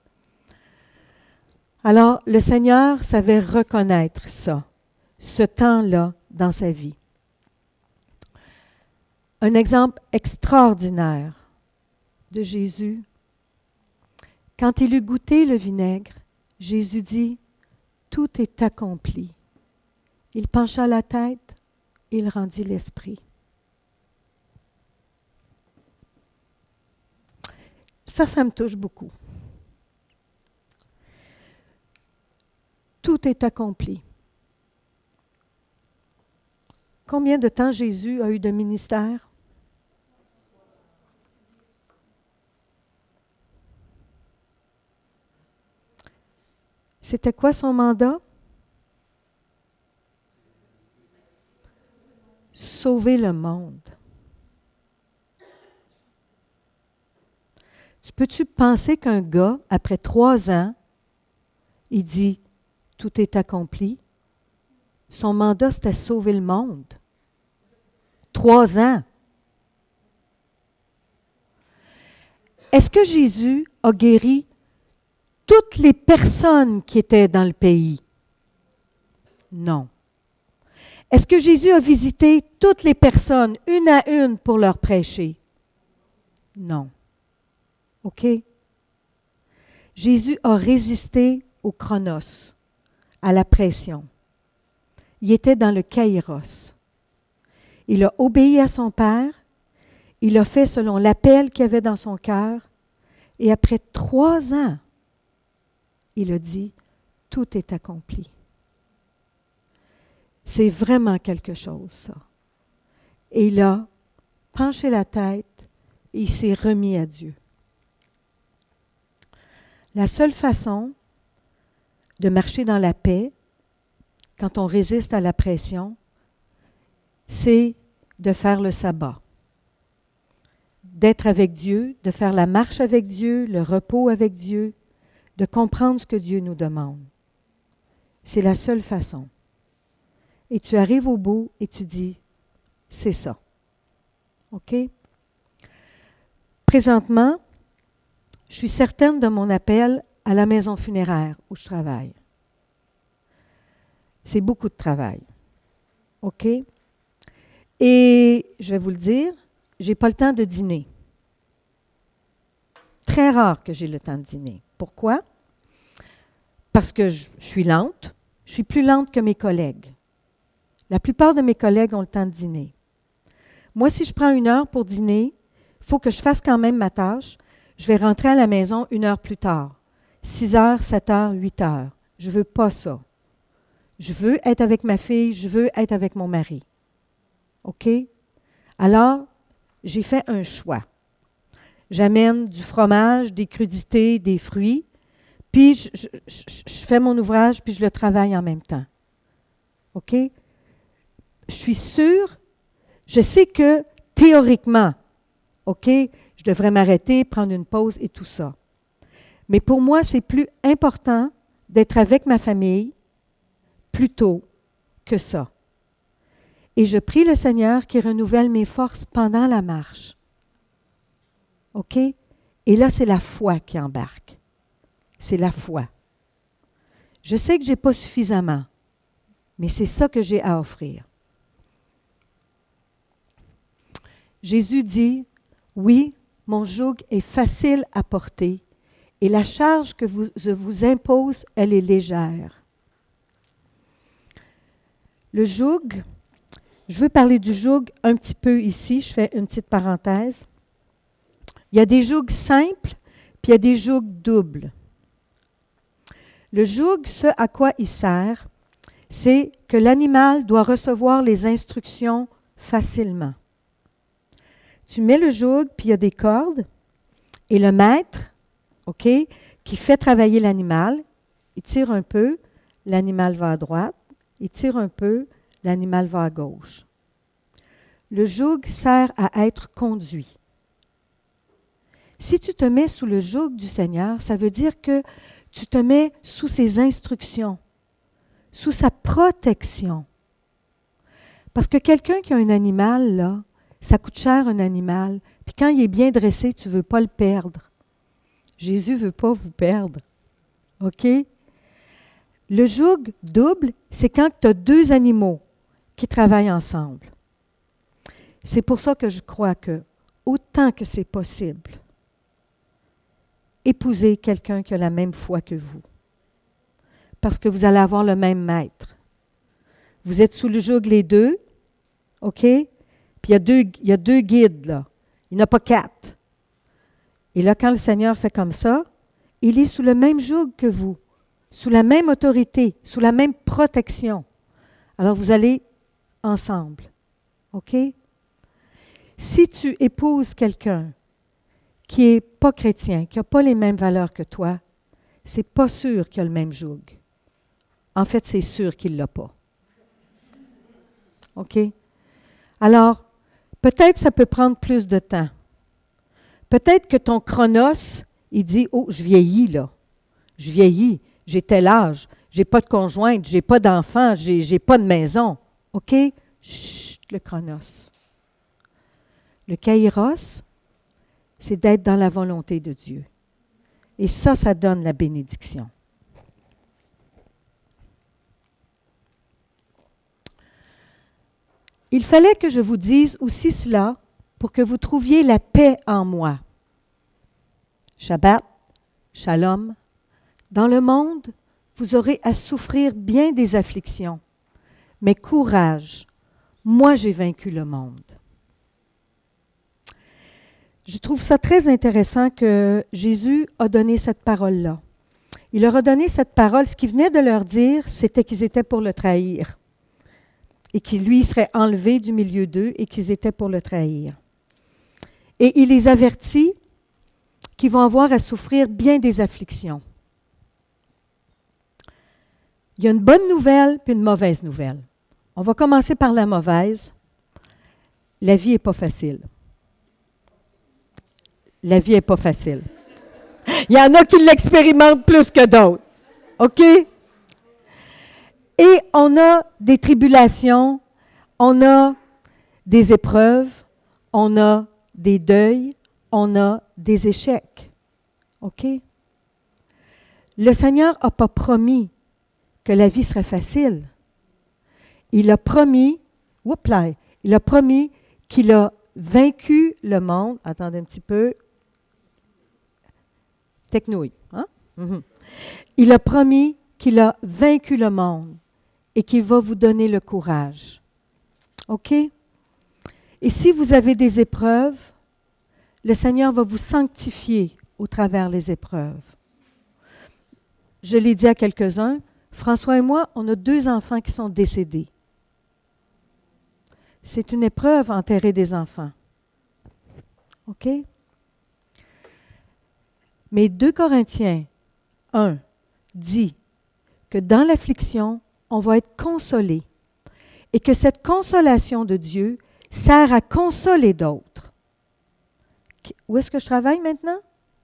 Alors, le Seigneur savait reconnaître ça, ce temps-là dans sa vie. Un exemple extraordinaire de Jésus. Quand il eut goûté le vinaigre, Jésus dit, « Tout est accompli. » Il pencha la tête et il rendit l'esprit. Ça me touche beaucoup. Tout est accompli. Combien de temps Jésus a eu de ministère? C'était quoi son mandat? Sauver le monde. Peux-tu penser qu'un gars, après 3 ans, il dit « Tout est accompli ». Son mandat, c'était sauver le monde. 3 ans. Est-ce que Jésus a guéri toutes les personnes qui étaient dans le pays? Non. Est-ce que Jésus a visité toutes les personnes, une à une, pour leur prêcher? Non. OK? Jésus a résisté au chronos, à la pression. Il était dans le kairos. Il a obéi à son Père, il a fait selon l'appel qu'il avait dans son cœur, et après 3 ans, il a dit, tout est accompli. C'est vraiment quelque chose, ça. Et il a penché la tête et il s'est remis à Dieu. La seule façon de marcher dans la paix, quand on résiste à la pression, c'est de faire le sabbat. D'être avec Dieu, de faire la marche avec Dieu, le repos avec Dieu, de comprendre ce que Dieu nous demande. C'est la seule façon. Et tu arrives au bout et tu dis, c'est ça. OK? Présentement, je suis certaine de mon appel à la maison funéraire où je travaille. C'est beaucoup de travail. OK? Et je vais vous le dire, je n'ai pas le temps de dîner. Très rare que j'ai le temps de dîner. Pourquoi? Parce que je suis lente. Je suis plus lente que mes collègues. La plupart de mes collègues ont le temps de dîner. Moi, si je prends 1 heure pour dîner, il faut que je fasse quand même ma tâche. Je vais rentrer à la maison 1 heure plus tard. 6 heures, 7 heures, 8 heures. Je ne veux pas ça. Je veux être avec ma fille, je veux être avec mon mari. OK? Alors, j'ai fait un choix. J'amène du fromage, des crudités, des fruits, puis je fais mon ouvrage, puis je le travaille en même temps. OK? Je suis sûre, je sais que théoriquement, OK, je devrais m'arrêter, prendre une pause et tout ça. Mais pour moi, c'est plus important d'être avec ma famille plutôt que ça. Et je prie le Seigneur qui renouvelle mes forces pendant la marche. OK? Et là, c'est la foi qui embarque. C'est la foi. Je sais que je n'ai pas suffisamment, mais c'est ça que j'ai à offrir. Jésus dit, « Oui, mon joug est facile à porter et la charge que je vous impose, elle est légère. » Le joug, je veux parler du joug un petit peu ici, je fais une petite parenthèse. Il y a des jougs simples, puis il y a des jougs doubles. Le joug, ce à quoi il sert, c'est que l'animal doit recevoir les instructions facilement. Tu mets le joug, puis il y a des cordes, et le maître, OK, qui fait travailler l'animal, il tire un peu, l'animal va à droite, il tire un peu, l'animal va à gauche. Le joug sert à être conduit. Si tu te mets sous le joug du Seigneur, ça veut dire que tu te mets sous ses instructions, sous sa protection. Parce que quelqu'un qui a un animal, là, ça coûte cher un animal, puis quand il est bien dressé, tu ne veux pas le perdre. Jésus ne veut pas vous perdre. OK? Le joug double, c'est quand tu as deux animaux qui travaillent ensemble. C'est pour ça que je crois que, autant que c'est possible, épousez quelqu'un qui a la même foi que vous. Parce que vous allez avoir le même maître. Vous êtes sous le joug les deux, OK? Puis il y a deux guides, là. Il n'y en a pas 4. Et là, quand le Seigneur fait comme ça, il est sous le même joug que vous, sous la même autorité, sous la même protection. Alors, vous allez ensemble. OK? Si tu épouses quelqu'un qui n'est pas chrétien, qui n'a pas les mêmes valeurs que toi, c'est pas sûr qu'il a le même joug. En fait, c'est sûr qu'il ne l'a pas. OK? Alors, peut-être ça peut prendre plus de temps. Peut-être que ton chronos, il dit, « Oh, je vieillis, là. Je vieillis. J'ai tel âge. J'ai pas de conjointe. J'ai pas d'enfant. J'ai pas de maison. » OK? Chut, le chronos. Le kairos, c'est d'être dans la volonté de Dieu. Et ça donne la bénédiction. Il fallait que je vous dise aussi cela pour que vous trouviez la paix en moi. Shabbat, Shalom. Dans le monde, vous aurez à souffrir bien des afflictions. Mais courage, moi j'ai vaincu le monde. Je trouve ça très intéressant que Jésus a donné cette parole-là. Il leur a donné cette parole. Ce qu'il venait de leur dire, c'était qu'ils étaient pour le trahir. Et qu'il lui serait enlevé du milieu d'eux et qu'ils étaient pour le trahir. Et il les avertit qu'ils vont avoir à souffrir bien des afflictions. Il y a une bonne nouvelle puis une mauvaise nouvelle. On va commencer par la mauvaise. La vie n'est pas facile. La vie n'est pas facile. Il y en a qui l'expérimentent plus que d'autres. OK? Et on a des tribulations, on a des épreuves, on a des deuils, on a des échecs. OK? Le Seigneur n'a pas promis que la vie serait facile. Il a promis, qu'il a vaincu le monde. Attendez un petit peu. Technouille. Hein? Mm-hmm. Il a promis qu'il a vaincu le monde et qu'il va vous donner le courage. OK? Et si vous avez des épreuves, le Seigneur va vous sanctifier au travers les épreuves. Je l'ai dit à quelques-uns, François et moi, on a 2 enfants qui sont décédés. C'est une épreuve enterrer des enfants. OK? Mais 2 Corinthiens 1 dit que dans l'affliction, on va être consolé et que cette consolation de Dieu sert à consoler d'autres. Où est-ce que je travaille maintenant?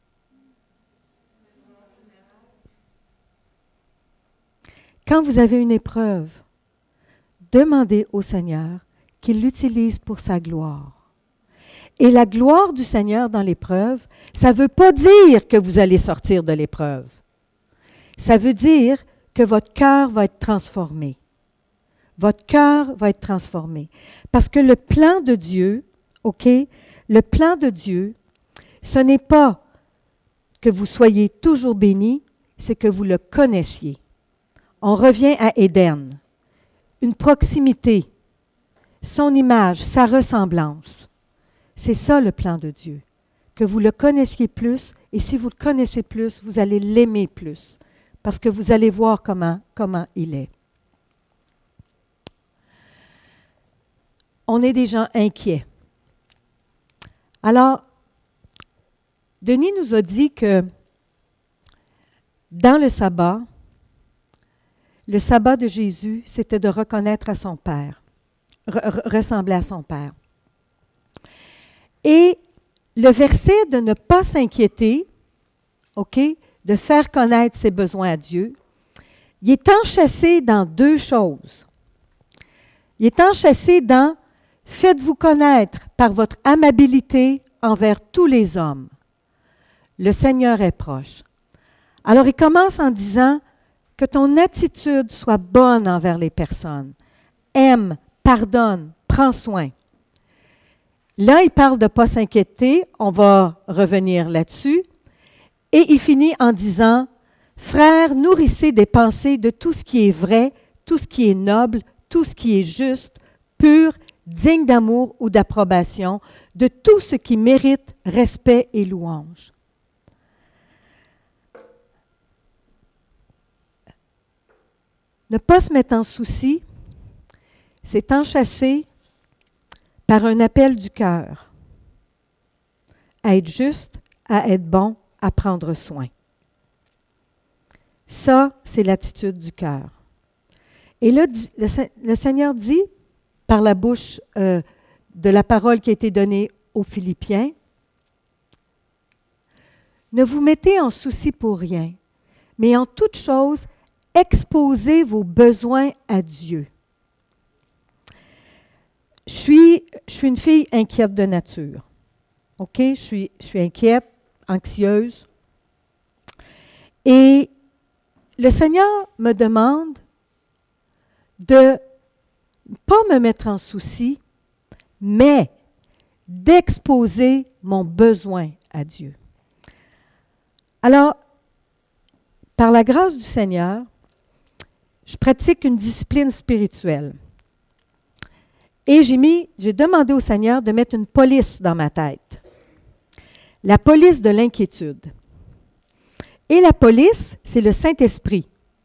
Quand vous avez une épreuve, demandez au Seigneur qu'il l'utilise pour sa gloire. Et la gloire du Seigneur dans l'épreuve, ça ne veut pas dire que vous allez sortir de l'épreuve. Ça veut dire que votre cœur va être transformé. Votre cœur va être transformé. Parce que le plan de Dieu, OK, le plan de Dieu, ce n'est pas que vous soyez toujours bénis, c'est que vous le connaissiez. On revient à Éden. Une proximité, son image, sa ressemblance. C'est ça le plan de Dieu. Que vous le connaissiez plus, et si vous le connaissez plus, vous allez l'aimer plus. Parce que vous allez voir comment il est. On est des gens inquiets. Alors, Denis nous a dit que dans le sabbat de Jésus, c'était de reconnaître à son Père, ressembler à son Père. Et le verset de ne pas s'inquiéter, OK, de faire connaître ses besoins à Dieu, il est enchâssé dans deux choses. Il est enchâssé dans « Faites-vous connaître par votre amabilité envers tous les hommes. Le Seigneur est proche. » Alors, il commence en disant que ton attitude soit bonne envers les personnes. Aime, pardonne, prends soin. Là, il parle de ne pas s'inquiéter. On va revenir là-dessus. Et il finit en disant, « Frères, nourrissez des pensées de tout ce qui est vrai, tout ce qui est noble, tout ce qui est juste, pur, digne d'amour ou d'approbation, de tout ce qui mérite respect et louange. » Ne pas se mettre en souci, c'est enchâssé par un appel du cœur à être juste, à être bon, à prendre soin. Ça, c'est l'attitude du cœur. Et là, le Seigneur dit, par la bouche de la parole qui a été donnée aux Philippiens, « Ne vous mettez en souci pour rien, mais en toute chose, exposez vos besoins à Dieu. » Je suis une fille inquiète de nature. OK? Je suis inquiète, anxieuse. Et le Seigneur me demande de ne pas me mettre en souci, mais d'exposer mon besoin à Dieu. Alors, par la grâce du Seigneur, je pratique une discipline spirituelle. Et j'ai demandé au Seigneur de mettre une police dans ma tête. La police de l'inquiétude. Et la police, c'est le Saint-Esprit.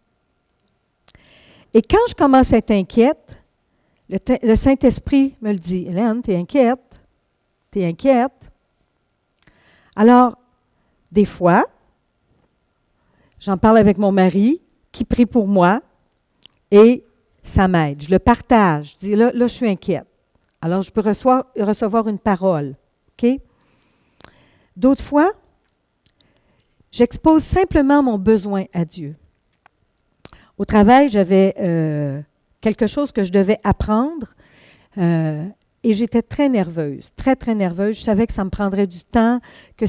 Et quand je commence à être inquiète, le Saint-Esprit me le dit. « Hélène, tu es inquiète? Tu es inquiète? » Alors, des fois, j'en parle avec mon mari qui prie pour moi et ça m'aide. Je le partage. Je dis, là, je suis inquiète. Alors, je peux recevoir une parole. OK? D'autres fois, j'expose simplement mon besoin à Dieu. Au travail, j'avais quelque chose que je devais apprendre et j'étais très nerveuse, très, très nerveuse. Je savais que ça me prendrait du temps, que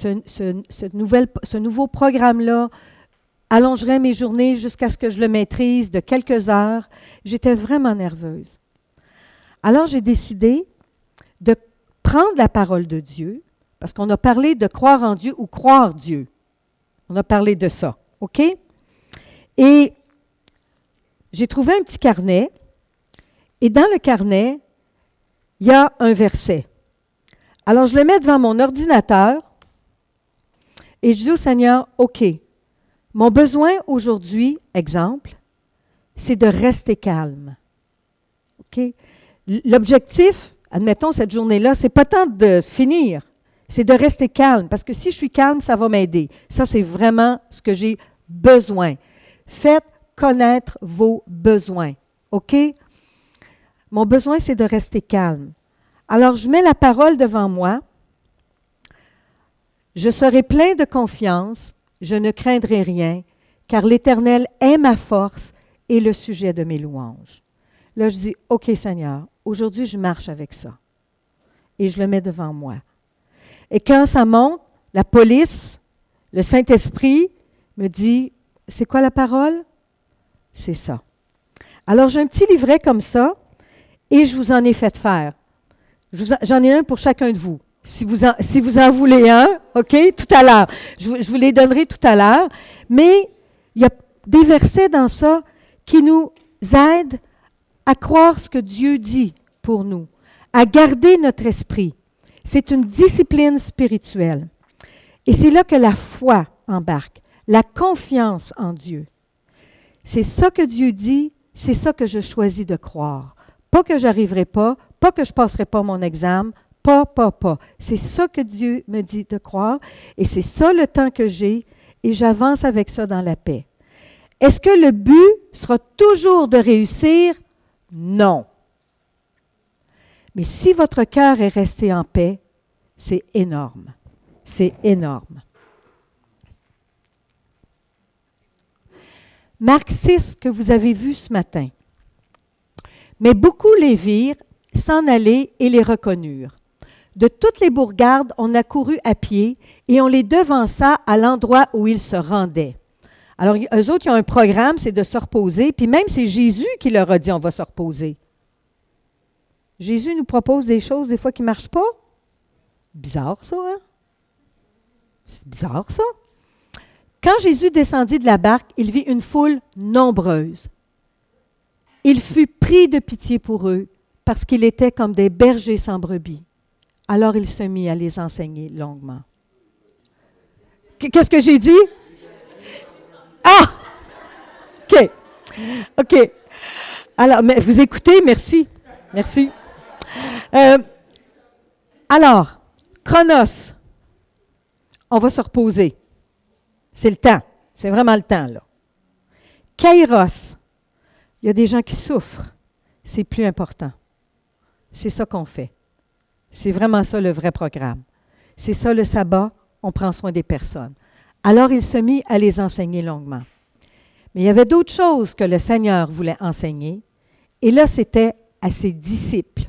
ce nouveau programme-là allongerait mes journées jusqu'à ce que je le maîtrise de quelques heures. J'étais vraiment nerveuse. Alors, j'ai décidé de prendre la parole de Dieu, parce qu'on a parlé de croire en Dieu ou croire Dieu. On a parlé de ça, OK? Et j'ai trouvé un petit carnet, et dans le carnet, il y a un verset. Alors, je le mets devant mon ordinateur, et je dis au Seigneur, OK, mon besoin aujourd'hui, exemple, c'est de rester calme. OK? L'objectif, admettons cette journée-là, c'est pas tant de finir, c'est de rester calme, parce que si je suis calme, ça va m'aider. Ça, c'est vraiment ce que j'ai besoin. Faites connaître vos besoins. OK? Mon besoin, c'est de rester calme. Alors, je mets la parole devant moi. Je serai plein de confiance, je ne craindrai rien, car l'Éternel est ma force et le sujet de mes louanges. Là, je dis, OK Seigneur, aujourd'hui, je marche avec ça. Et je le mets devant moi. Et quand ça monte, la police, le Saint-Esprit me dit, c'est quoi la parole? C'est ça. Alors, j'ai un petit livret comme ça et je vous en ai fait faire. J'en ai un pour chacun de vous. Si vous en voulez un, OK, tout à l'heure. Je vous les donnerai tout à l'heure. Mais il y a des versets dans ça qui nous aident à croire ce que Dieu dit pour nous, à garder notre esprit. C'est une discipline spirituelle. Et c'est là que la foi embarque, la confiance en Dieu. C'est ça que Dieu dit, c'est ça que je choisis de croire. Pas que j'arriverai pas que je passerai pas mon examen, pas. C'est ça que Dieu me dit de croire et c'est ça le temps que j'ai et j'avance avec ça dans la paix. Est-ce que le but sera toujours de réussir? Non. Mais si votre cœur est resté en paix, c'est énorme. C'est énorme. Marc 6 que vous avez vu ce matin. Mais beaucoup les virent s'en aller et les reconnurent. De toutes les bourgades, on accourut à pied et on les devança à l'endroit où ils se rendaient. Alors, eux autres, ils ont un programme, c'est de se reposer, puis même c'est Jésus qui leur a dit, on va se reposer. Jésus nous propose des choses des fois qui ne marchent pas. Bizarre ça, hein? C'est bizarre ça. Quand Jésus descendit de la barque, il vit une foule nombreuse. Il fut pris de pitié pour eux, parce qu'ils étaient comme des bergers sans brebis. Alors il se mit à les enseigner longuement. Qu'est-ce que j'ai dit? Ah! OK. Alors, mais vous écoutez, merci. Merci. Alors, Chronos, on va se reposer. C'est le temps. C'est vraiment le temps, là. Kairos, il y a des gens qui souffrent. C'est plus important. C'est ça qu'on fait. C'est vraiment ça le vrai programme. C'est ça le sabbat, on prend soin des personnes. Alors il se mit à les enseigner longuement. Mais il y avait d'autres choses que le Seigneur voulait enseigner, et là c'était à ses disciples.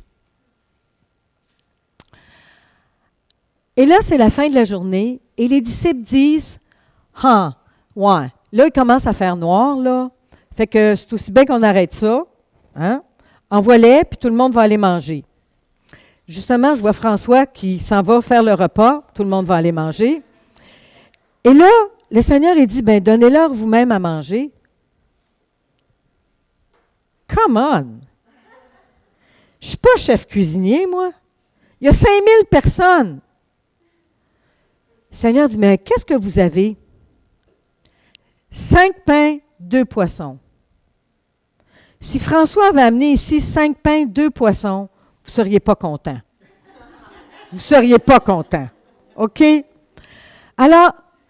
Et là c'est la fin de la journée, et les disciples disent, « Ah, ouais, là il commence à faire noir, là, fait que c'est aussi bien qu'on arrête ça, hein? Envoie-les, puis tout le monde va aller manger. » Justement, je vois François qui s'en va faire le repas. Tout le monde va aller manger. Et là, le Seigneur, il dit, bien, donnez-leur vous-même à manger. Come on! Je ne suis pas chef cuisinier, moi. Il y a 5000 personnes. Le Seigneur dit, mais qu'est-ce que vous avez? 5 pains, 2 poissons. Si François avait amené ici 5 pains, 2 poissons, vous ne seriez pas content. Vous ne seriez pas content. OK? Alors,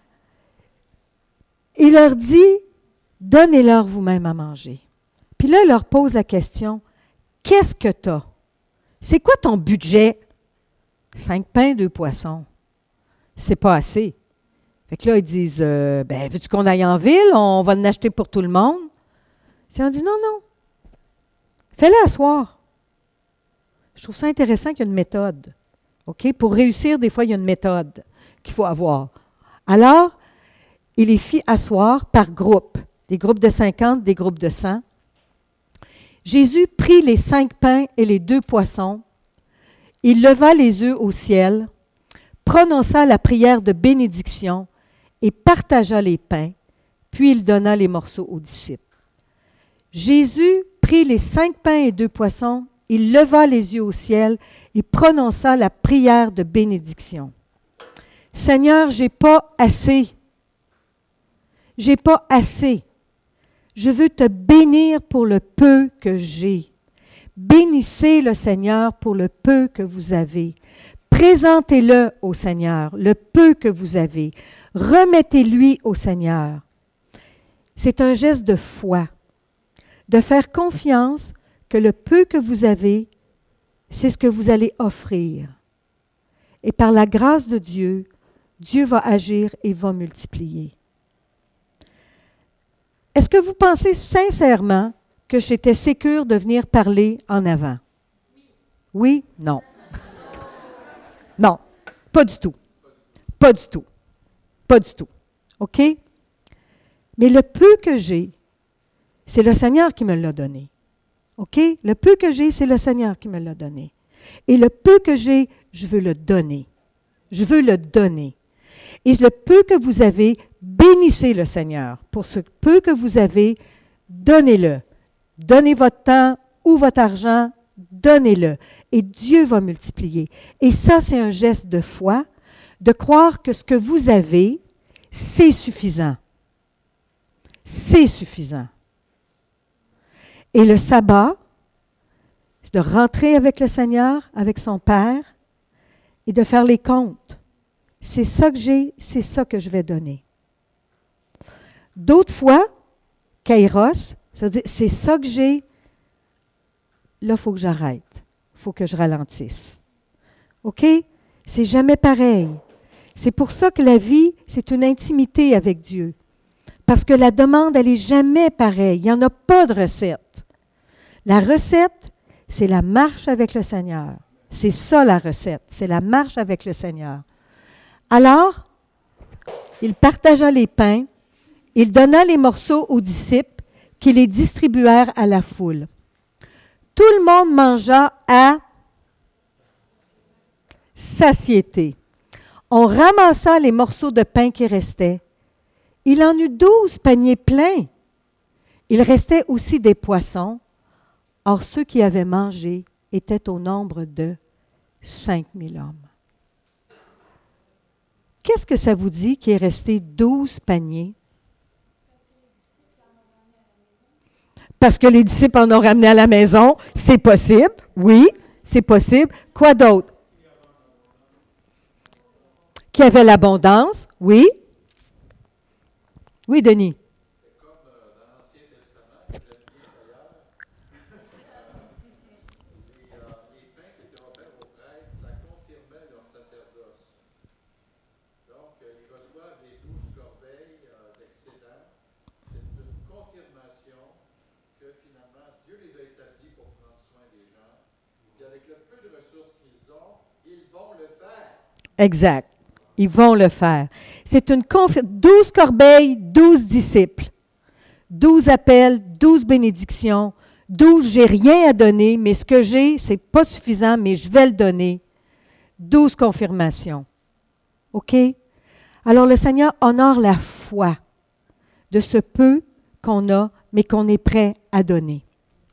il leur dit, donnez-leur vous-même à manger. Puis là, il leur pose la question, qu'est-ce que tu as? C'est quoi ton budget? 5 pains, 2 poissons. C'est pas assez. Fait que là, ils disent, veux-tu qu'on aille en ville? On va en acheter pour tout le monde. Puis on dit, non. Fais-le asseoir. Je trouve ça intéressant qu'il y a une méthode. OK? Pour réussir, des fois, il y a une méthode qu'il faut avoir. Alors, il les fit asseoir par groupe. Des groupes de 50, des groupes de 100. Jésus prit les 5 pains et les 2 poissons. Il leva les yeux au ciel, prononça la prière de bénédiction et partagea les pains, puis il donna les morceaux aux disciples. Jésus prit les 5 pains et 2 poissons, il leva les yeux au ciel et prononça la prière de bénédiction. Seigneur, j'ai pas assez. J'ai pas assez. Je veux te bénir pour le peu que j'ai. Bénissez le Seigneur pour le peu que vous avez. Présentez-le au Seigneur, le peu que vous avez. Remettez-lui au Seigneur. C'est un geste de foi, de faire confiance que le peu que vous avez, c'est ce que vous allez offrir. Et par la grâce de Dieu, Dieu va agir et va multiplier. Est-ce que vous pensez sincèrement que j'étais sécure de venir parler en avant? Oui? Non. Non, pas du tout. Pas du tout. Pas du tout. OK? Mais le peu que j'ai, c'est le Seigneur qui me l'a donné. OK? Le peu que j'ai, c'est le Seigneur qui me l'a donné. Et le peu que j'ai, je veux le donner. Je veux le donner. Et le peu que vous avez, bénissez le Seigneur. Pour ce peu que vous avez, donnez-le. Donnez votre temps ou votre argent, donnez-le. Et Dieu va multiplier. Et ça, c'est un geste de foi, de croire que ce que vous avez, c'est suffisant. C'est suffisant. Et le sabbat, c'est de rentrer avec le Seigneur, avec son Père, et de faire les comptes. C'est ça que j'ai, c'est ça que je vais donner. D'autres fois, kairos, c'est-à-dire, c'est ça que j'ai, là, il faut que j'arrête. Il faut que je ralentisse. OK? C'est jamais pareil. C'est pour ça que la vie, c'est une intimité avec Dieu. Parce que la demande, elle n'est jamais pareille. Il n'y en a pas de recette. La recette, c'est la marche avec le Seigneur. C'est ça la recette. C'est la marche avec le Seigneur. Alors, il partagea les pains, il donna les morceaux aux disciples qui les distribuèrent à la foule. Tout le monde mangea à satiété. On ramassa les morceaux de pain qui restaient. Il en eut 12 paniers pleins. Il restait aussi des poissons. Or, ceux qui avaient mangé étaient au nombre de 5000 hommes. Qu'est-ce que ça vous dit qu'il est resté 12 paniers? Parce que les disciples en ont ramené à la maison. C'est possible, oui, c'est possible. Quoi d'autre? Qu'il y avait l'abondance, oui. Oui, Denis. Exact. Ils vont le faire. C'est une 12 corbeilles, 12 disciples. 12 appels, 12 bénédictions. 12, j'ai rien à donner, mais ce que j'ai, c'est pas suffisant, mais je vais le donner. 12 confirmations. OK? Alors le Seigneur honore la foi de ce peu qu'on a, mais qu'on est prêt à donner.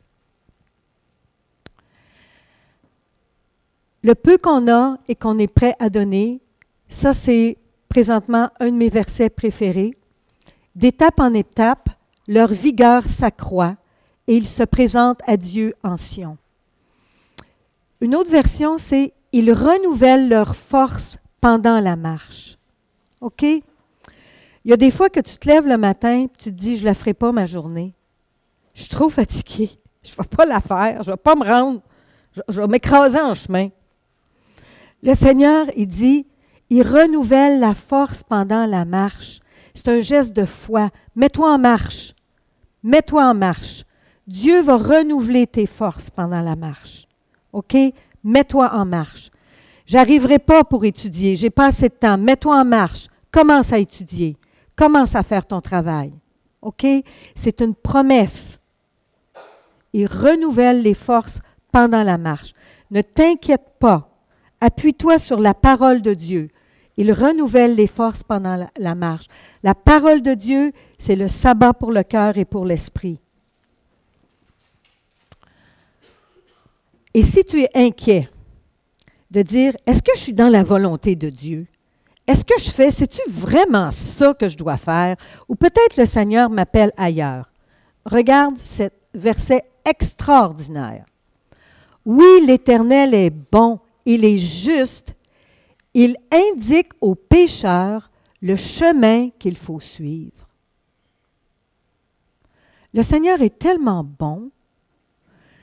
Le peu qu'on a et qu'on est prêt à donner, ça c'est présentement un de mes versets préférés. D'étape en étape, leur vigueur s'accroît et ils se présentent à Dieu en Sion. Une autre version, c'est « Ils renouvellent leur force pendant la marche ». OK? Il y a des fois que tu te lèves le matin et tu te dis « Je ne la ferai pas ma journée. Je suis trop fatiguée. Je ne vais pas la faire. Je ne vais pas me rendre. Je vais m'écraser en chemin. » Le Seigneur, il dit, il renouvelle la force pendant la marche. C'est un geste de foi. Mets-toi en marche. Mets-toi en marche. Dieu va renouveler tes forces pendant la marche. OK? Mets-toi en marche. J'arriverai pas pour étudier. J'ai pas assez de temps. Mets-toi en marche. Commence à étudier. Commence à faire ton travail. OK? C'est une promesse. Il renouvelle les forces pendant la marche. Ne t'inquiète pas. Appuie-toi sur la parole de Dieu. Il renouvelle les forces pendant la marche. La parole de Dieu, c'est le sabbat pour le cœur et pour l'esprit. Et si tu es inquiet de dire, est-ce que je suis dans la volonté de Dieu? Est-ce que je fais, c'est-tu vraiment ça que je dois faire? Ou peut-être le Seigneur m'appelle ailleurs. Regarde ce verset extraordinaire. Oui, l'Éternel est bon. Il est juste, il indique aux pécheurs le chemin qu'il faut suivre. Le Seigneur est tellement bon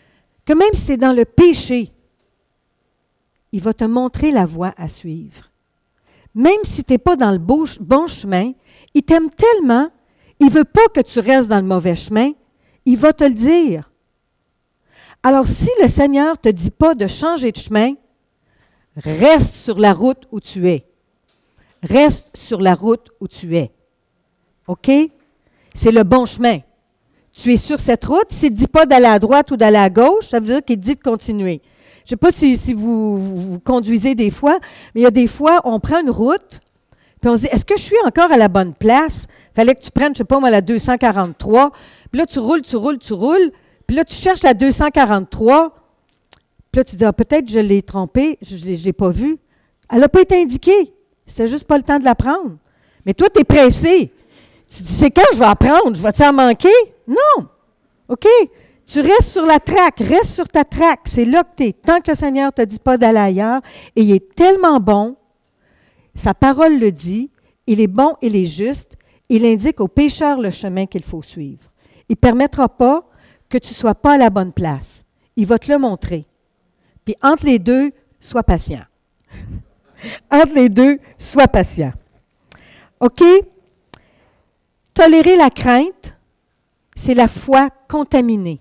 que même si tu es dans le péché, il va te montrer la voie à suivre. Même si tu n'es pas dans le bon chemin, il t'aime tellement, il ne veut pas que tu restes dans le mauvais chemin, il va te le dire. Alors, si le Seigneur ne te dit pas de changer de chemin, reste sur la route où tu es. Reste sur la route où tu es. OK? C'est le bon chemin. Tu es sur cette route. S'il ne dit pas d'aller à droite ou d'aller à gauche, ça veut dire qu'il dit de continuer. Je ne sais pas si vous conduisez des fois, mais il y a des fois, on prend une route, puis on se dit, est-ce que je suis encore à la bonne place? Il fallait que tu prennes, je ne sais pas moi, la 243. Puis là, tu roules. Puis là, tu cherches la 243. Puis là, tu dis, ah, peut-être je l'ai trompée, je ne l'ai pas vue. Elle n'a pas été indiquée. C'était juste pas le temps de la prendre. Mais toi, tu es pressé. Tu dis, c'est quand je vais apprendre? Je vais-tu en manquer? Non. OK? Tu restes sur la traque, reste sur ta traque. C'est là que tu es. Tant que le Seigneur ne te dit pas d'aller ailleurs, et il est tellement bon, sa parole le dit, il est bon, il est juste, il indique aux pécheurs le chemin qu'il faut suivre. Il ne permettra pas que tu ne sois pas à la bonne place. Il va te le montrer. Puis entre les deux, sois patient. Entre les deux, sois patient. OK? Tolérer la crainte, c'est la foi contaminée.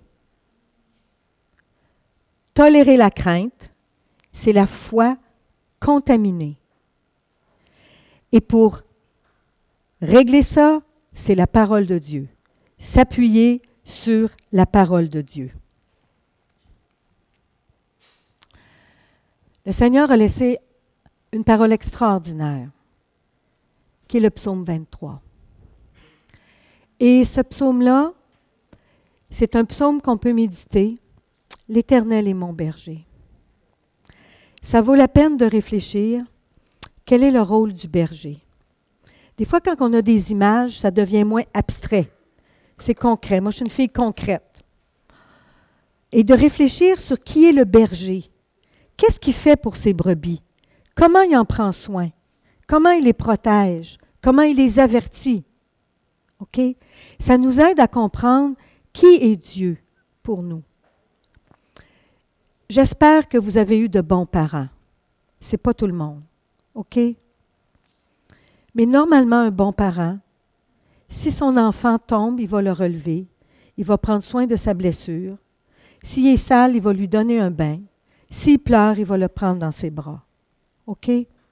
Tolérer la crainte, c'est la foi contaminée. Et pour régler ça, c'est la parole de Dieu. S'appuyer sur la parole de Dieu. Le Seigneur a laissé une parole extraordinaire, qui est le psaume 23. Et ce psaume-là, c'est un psaume qu'on peut méditer. « L'Éternel est mon berger ». Ça vaut la peine de réfléchir. Quel est le rôle du berger? Des fois, quand on a des images, ça devient moins abstrait. C'est concret. Moi, je suis une fille concrète. Et de réfléchir sur qui est le berger. Qu'est-ce qu'il fait pour ses brebis? Comment il en prend soin? Comment il les protège? Comment il les avertit? OK? Ça nous aide à comprendre qui est Dieu pour nous. J'espère que vous avez eu de bons parents. Ce n'est pas tout le monde. OK? Mais normalement, un bon parent, si son enfant tombe, il va le relever. Il va prendre soin de sa blessure. S'il est sale, il va lui donner un bain. S'il pleure, il va le prendre dans ses bras. OK?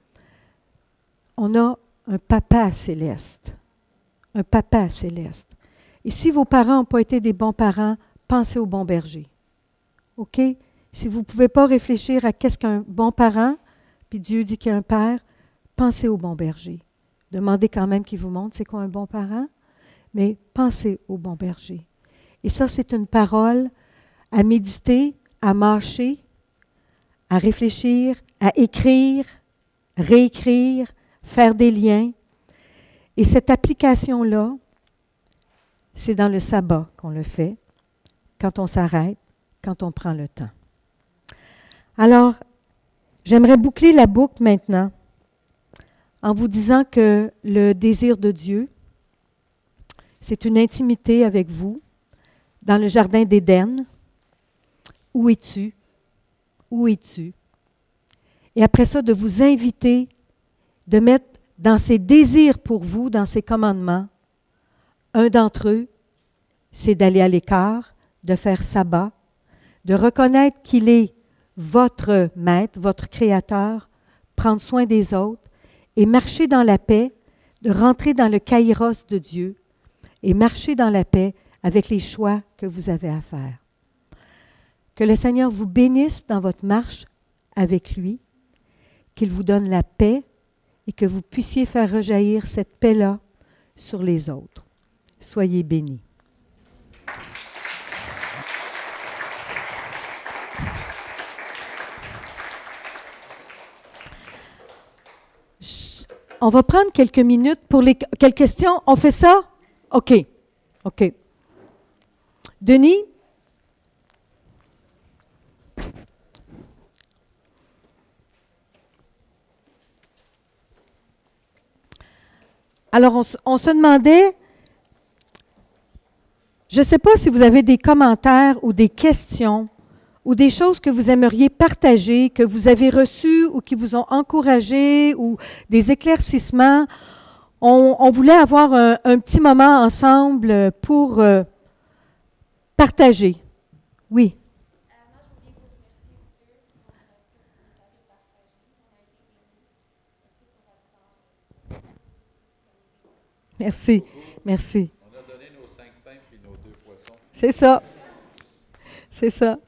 On a un papa céleste. Un papa céleste. Et si vos parents n'ont pas été des bons parents, pensez au bon berger. OK? Si vous ne pouvez pas réfléchir à qu'est-ce qu'un bon parent, puis Dieu dit qu'il y a un père, pensez au bon berger. Demandez quand même qu'il vous montre c'est quoi un bon parent, mais pensez au bon berger. Et ça, c'est une parole à méditer, à mâcher, à réfléchir, à écrire, réécrire, faire des liens. Et cette application-là, c'est dans le sabbat qu'on le fait, quand on s'arrête, quand on prend le temps. Alors, j'aimerais boucler la boucle maintenant en vous disant que le désir de Dieu, c'est une intimité avec vous dans le jardin d'Éden. Où es-tu? Où es-tu? Et après ça, de vous inviter, de mettre dans ses désirs pour vous, dans ses commandements, un d'entre eux, c'est d'aller à l'écart, de faire sabbat, de reconnaître qu'il est votre maître, votre créateur, prendre soin des autres et marcher dans la paix, de rentrer dans le kairos de Dieu et marcher dans la paix avec les choix que vous avez à faire. Que le Seigneur vous bénisse dans votre marche avec lui, qu'il vous donne la paix et que vous puissiez faire rejaillir cette paix-là sur les autres. Soyez bénis. On va prendre quelques minutes pour quelles questions? On fait ça? OK. OK. Denis? Alors, on se demandait, je ne sais pas si vous avez des commentaires ou des questions ou des choses que vous aimeriez partager, que vous avez reçues ou qui vous ont encouragé, ou des éclaircissements. On voulait avoir un petit moment ensemble pour partager. Oui. Merci. Merci. On a donné nos 5 pains puis nos 2 poissons. C'est ça. C'est ça.